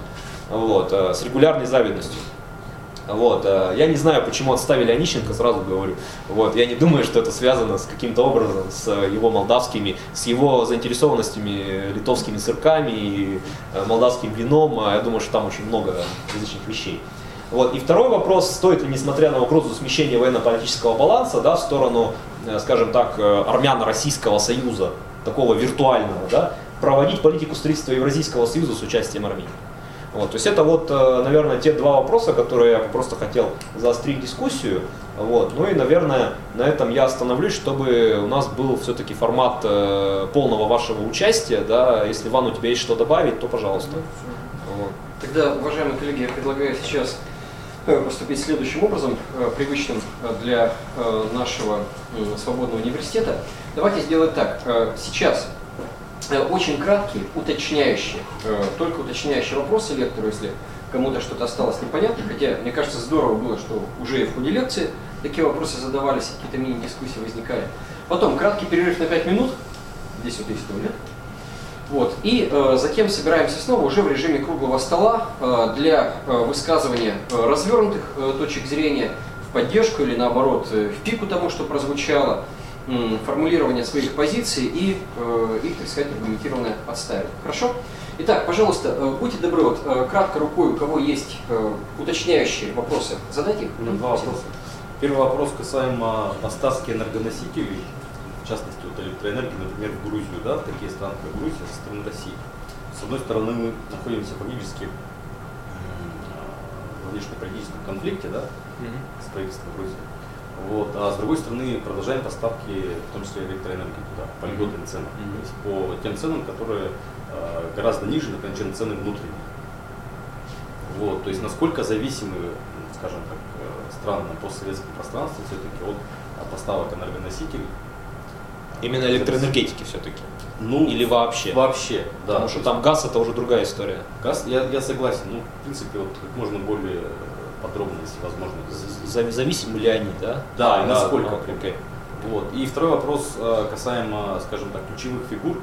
Вот, с регулярной завидностью. Вот, я не знаю, почему отставили Онищенко, сразу говорю. Вот, я не думаю, что это связано с каким-то образом с его молдавскими, с его заинтересованностями литовскими сырками и молдавским вином. Я думаю, что там очень много различных вещей. Вот. И второй вопрос, стоит ли, несмотря на угрозу смещения военно-политического баланса, да, в сторону, скажем так, армяно-российского союза, такого виртуального, да, проводить политику строительства Евразийского союза с участием Армении. Вот. То есть это вот, наверное, те два вопроса, которые я просто хотел заострить дискуссию. Вот. Ну и, наверное, на этом я остановлюсь, чтобы у нас был все-таки формат полного вашего участия. Да. Если, Иван, у тебя есть что добавить, то пожалуйста. Вот. Тогда, уважаемые коллеги, я предлагаю сейчас поступить следующим образом, привычным для нашего свободного университета. Давайте сделать так. Сейчас очень краткие, уточняющие, только уточняющие вопросы лектору, если кому-то что-то осталось непонятно. Хотя, мне кажется, здорово было, что уже и в ходе лекции такие вопросы задавались, какие-то мини-дискуссии возникали. Потом краткий перерыв на 5 минут. Здесь вот есть туалет. Вот. И затем собираемся снова уже в режиме круглого стола для высказывания развернутых точек зрения в поддержку или наоборот в пику тому, что прозвучало, формулирование своих позиций и их, так сказать, аргументированное отстаивание. Хорошо? Итак, пожалуйста, будьте добры, вот кратко рукой, у кого есть уточняющие вопросы, задайте их. Два вопроса. Первый вопрос касаемо поставки энергоносителей, в частности, вот электроэнергии, например, в Грузию, да, в такие страны, как Грузия, со стороны России. С одной стороны, мы находимся фактически в внешнеполитическом конфликте, да, с правительством Грузии. Вот, а с другой стороны, продолжаем поставки, в том числе электроэнергии туда, по льготным ценам. То есть по тем ценам, которые гораздо ниже, например, чем цены внутренние. Вот, то есть насколько зависимы, скажем так, страны на постсоветском пространстве все-таки от поставок энергоносителей Именно электроэнергетики все-таки? Ну, или вообще? Вообще, да. Потому что там газ это уже другая история. Газ, я согласен. Ну, в принципе, вот как можно более подробно, если возможно. Зависимы ли они, да? Да, и насколько. Okay. Вот. И второй вопрос касаемо, скажем так, ключевых фигур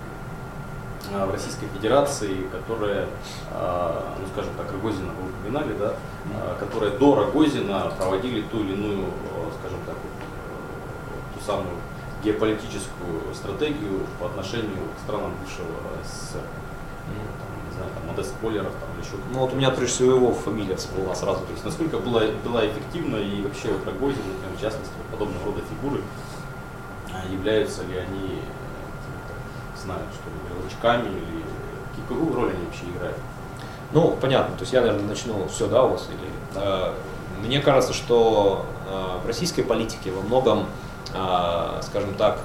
в Российской Федерации, которые, ну скажем так, Рогозина вы упоминали, да, которые до Рогозина проводили ту или иную, скажем так, ту самую геополитическую стратегию по отношению к странам бывшего СССР. Не знаю, там, Модест Колеров там, или еще кто-то. Ну вот у меня прежде всего его фамилия всплыла сразу. То есть насколько была эффективна и вообще вот Рогозин, например, в частности, подобного рода фигуры, являются ли они, знаю, что ли, рычагами или какую роль они вообще играют? Ну, понятно, то есть я, наверное, начну все, да, у вас? Или, мне кажется, что в российской политике во многом, скажем так,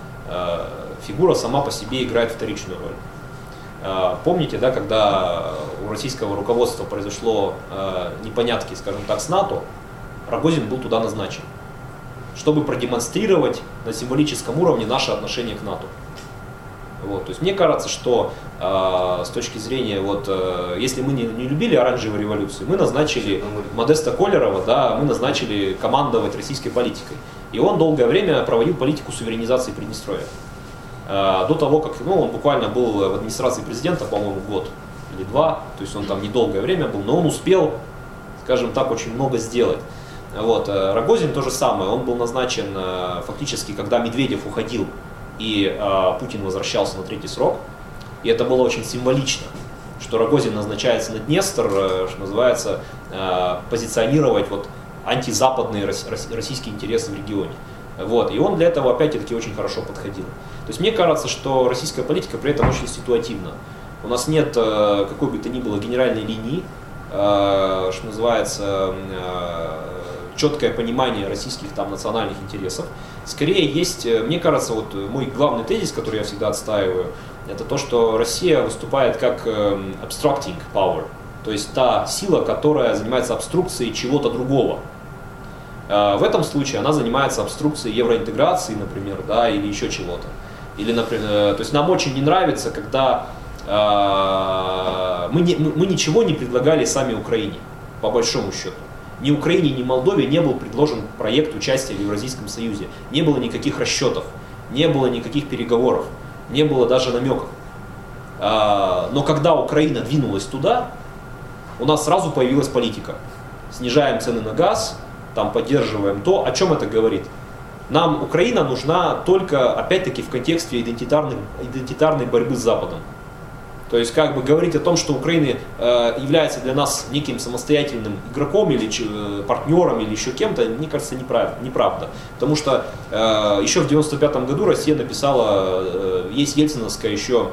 фигура сама по себе играет вторичную роль. Помните, да, когда у российского руководства произошло непонятки, скажем так, с НАТО, Рогозин был туда назначен, чтобы продемонстрировать на символическом уровне наше отношение к НАТО. Вот, то есть мне кажется, что с точки зрения, вот, если мы не любили оранжевую революцию, мы назначили Модеста Колерова, да, мы назначили командовать российской политикой. И он долгое время проводил политику суверенизации Приднестровья. До того, как он буквально был в администрации президента, по-моему, год или два, то есть он там недолгое время был, но он успел, скажем так, очень много сделать. Вот. Рогозин то же самое, он был назначен фактически, когда Медведев уходил и Путин возвращался на третий срок. И это было очень символично, что Рогозин назначается на Днестр, что называется, позиционировать вот антизападные российские интересы в регионе. Вот. И он для этого опять-таки очень хорошо подходил. То есть мне кажется, что российская политика при этом очень ситуативна. У нас нет какой бы то ни было генеральной линии, что называется, четкое понимание российских там национальных интересов. Скорее есть, мне кажется, вот мой главный тезис, который я всегда отстаиваю, это то, что Россия выступает как obstructing power, то есть та сила, которая занимается обструкцией чего-то другого. В этом случае она занимается обструкцией евроинтеграции, например, да, или еще чего-то. Или, например, то есть нам очень не нравится, когда мы ничего не предлагали сами Украине, по большому счету. Ни Украине, ни Молдове не был предложен проект участия в Евразийском Союзе. Не было никаких расчетов, не было никаких переговоров, не было даже намеков. Но когда Украина двинулась туда, у нас сразу появилась политика. Снижаем цены на газ, там поддерживаем то. О чем это говорит? Нам Украина нужна только, опять-таки, в контексте идентитарной борьбы с Западом. То есть, как бы говорить о том, что Украина является для нас неким самостоятельным игроком или партнером или еще кем-то, мне кажется, неправда. Потому что еще в 1995 году Россия написала, есть ельциновская еще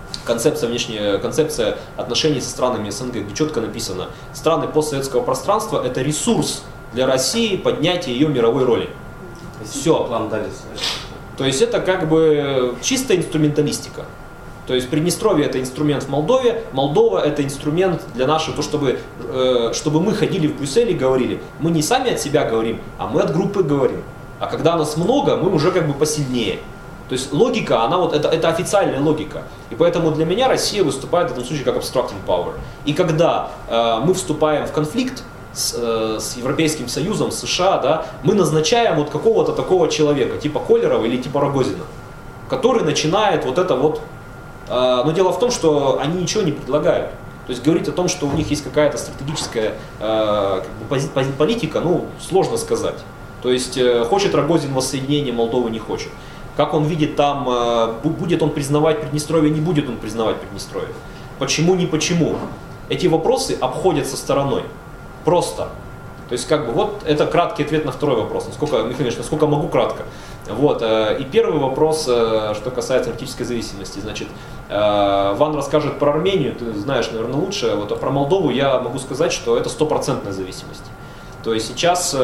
концепция отношений со странами СНГ, где четко написано: страны постсоветского пространства — это ресурс для России поднятия ее мировой роли. Все. То есть это как бы чистая инструменталистика. То есть Приднестровье — это инструмент в Молдове, Молдова — это инструмент для нашего, то, чтобы мы ходили в Брюссель и говорили, мы не сами от себя говорим, а мы от группы говорим. А когда нас много, мы уже как бы посильнее. То есть логика, она вот, это официальная логика. И поэтому для меня Россия выступает в этом случае как obstructing power. И когда мы вступаем в конфликт с Европейским Союзом, с США, да, мы назначаем вот какого-то такого человека, типа Колерова или типа Рогозина, который начинает вот это вот. Но дело в том, что они ничего не предлагают. То есть говорить о том, что у них есть какая-то стратегическая политика, ну, сложно сказать. То есть хочет Рогозин воссоединения, Молдова не хочет. Как он видит там, будет он признавать Приднестровье, не будет он признавать Приднестровье. Почему, не почему. Эти вопросы обходятся стороной. Просто. То есть, как бы, вот это краткий ответ на второй вопрос. Михаил Ильич, насколько могу кратко. Вот. И первый вопрос, что касается энергетической зависимости. Значит, Ван расскажет про Армению, ты знаешь, наверное, лучше. Вот, а про Молдову я могу сказать, что это 100% зависимость. То есть сейчас,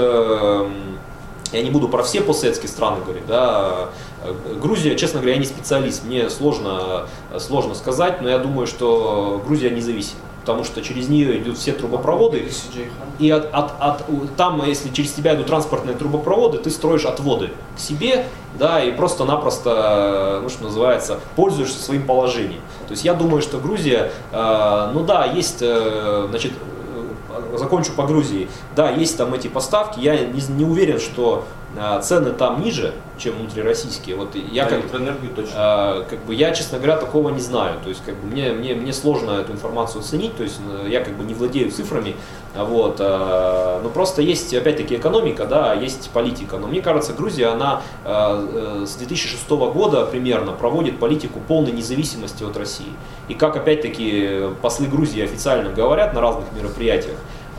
я не буду про все постсоветские страны говорить, да, Грузия, честно говоря, я не специалист, мне сложно сказать, но я думаю, что Грузия независима. потому что через нее идут все трубопроводы. И там, если через тебя идут транспортные трубопроводы, ты строишь отводы к себе, да, и просто-напросто, ну, что называется, пользуешься своим положением. То есть я думаю, что Грузия, ну да, есть, значит, закончу по Грузии, да, есть там эти поставки, я не уверен, что цены там ниже, чем внутрироссийские. Вот я электроэнергию точно. Как бы я, честно говоря, такого не знаю. То есть как бы мне сложно эту информацию оценить, то есть я как бы не владею цифрами. Вот, но просто есть, опять-таки, экономика, да, есть политика. Но мне кажется, Грузия, она с 2006 года примерно проводит политику полной независимости от России. И как, опять-таки, послы Грузии официально говорят на разных мероприятиях,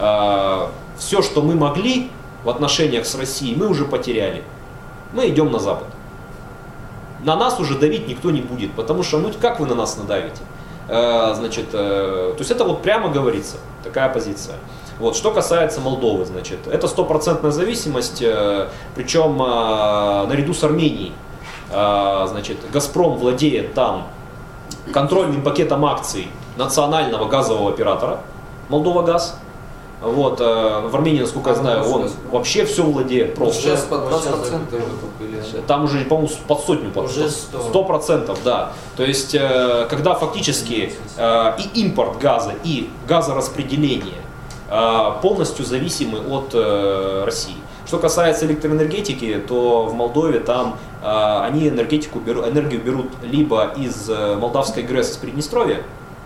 все, что мы могли в отношениях с Россией, мы уже потеряли. Мы идем на Запад. На нас уже давить никто не будет, потому что, ну, как вы на нас надавите? Значит, то есть это вот прямо говорится, такая позиция. Вот, что касается Молдовы, значит, это 100% зависимость, причем наряду с Арменией. Значит, Газпром владеет там контрольным пакетом акций национального газового оператора Молдова-Газ. Вот, в Армении, насколько я знаю, он вообще все владеет просто. Сейчас под 20% или... Там уже, по-моему, под сотню, под уже 100%, да. То есть, когда фактически и импорт газа, и газораспределение полностью зависимы от России. Что касается электроэнергетики, то в Молдове там они энергию берут либо из Молдавской ГРЭС из Приднестровья,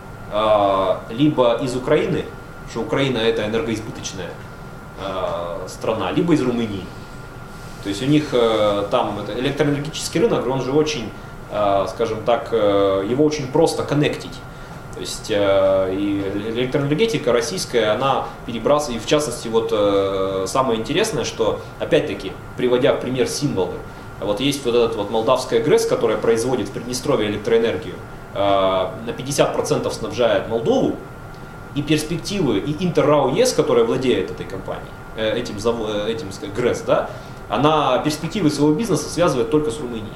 либо из Украины, что Украина это энергоизбыточная страна, либо из Румынии. То есть у них там электроэнергетический рынок, он же очень, скажем так, его очень просто коннектить. То есть и электроэнергетика российская, она перебрасывает, и в частности вот самое интересное, что опять-таки, приводя в пример символы, вот есть вот этот вот молдавская ГРЭС, которая производит в Приднестровье электроэнергию, на 50% снабжает Молдову, и перспективы, и Интеррау ЕС, которая владеет этой компанией, этим ГРЭС, да, она перспективы своего бизнеса связывает только с Румынией.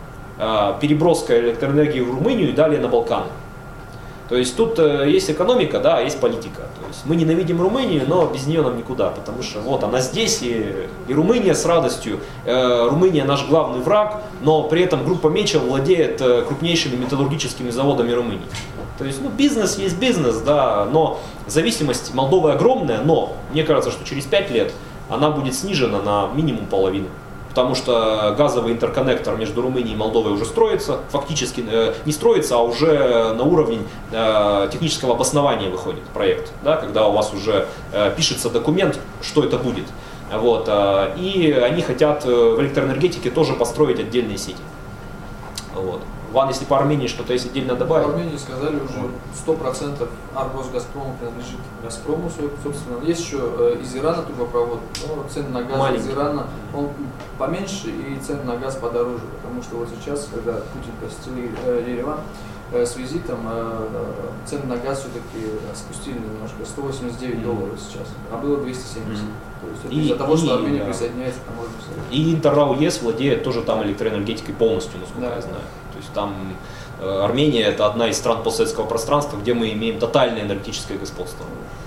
Переброска электроэнергии в Румынию и далее на Балканы. То есть тут есть экономика, да, есть политика. То есть мы ненавидим Румынию, но без нее нам никуда, потому что вот она здесь, и Румыния с радостью. Румыния наш главный враг, но при этом группа Мечел владеет крупнейшими металлургическими заводами Румынии. То есть, ну, бизнес есть бизнес, да, но зависимость Молдовы огромная, но мне кажется, что через 5 лет она будет снижена на минимум половину. Потому что газовый интерконнектор между Румынией и Молдовой уже строится, фактически не строится, а уже на уровне технического обоснования выходит проект, да, когда у вас уже пишется документ, что это будет. Вот, и они хотят в электроэнергетике тоже построить отдельные сети. Вот. Ван, если по Армении что-то есть отдельно добавить? По Армении сказали уже 100% Аргос Газпрома принадлежит Газпрому, собственно. Есть еще из Ирана трубопровод, но цены на газ маленький. Из Ирана он поменьше и цены на газ подороже, потому что вот сейчас, когда Путин посетил Ереван с визитом, цены на газ все-таки спустили немножко, $189 сейчас, а было 270. То есть это из-за того, что Армения присоединяется к таможенному союзу. И Интеррау ЕС владеет тоже там электроэнергетикой полностью, насколько я знаю. То есть там Армения это одна из стран постсоветского пространства, где мы имеем тотальное энергетическое господство.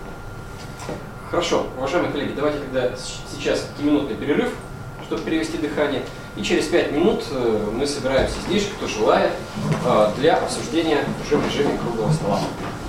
Хорошо, уважаемые коллеги, давайте тогда сейчас 5-минутный перерыв, чтобы перевести дыхание. И через 5 минут мы собираемся здесь, кто желает, для обсуждения уже в режиме круглого стола.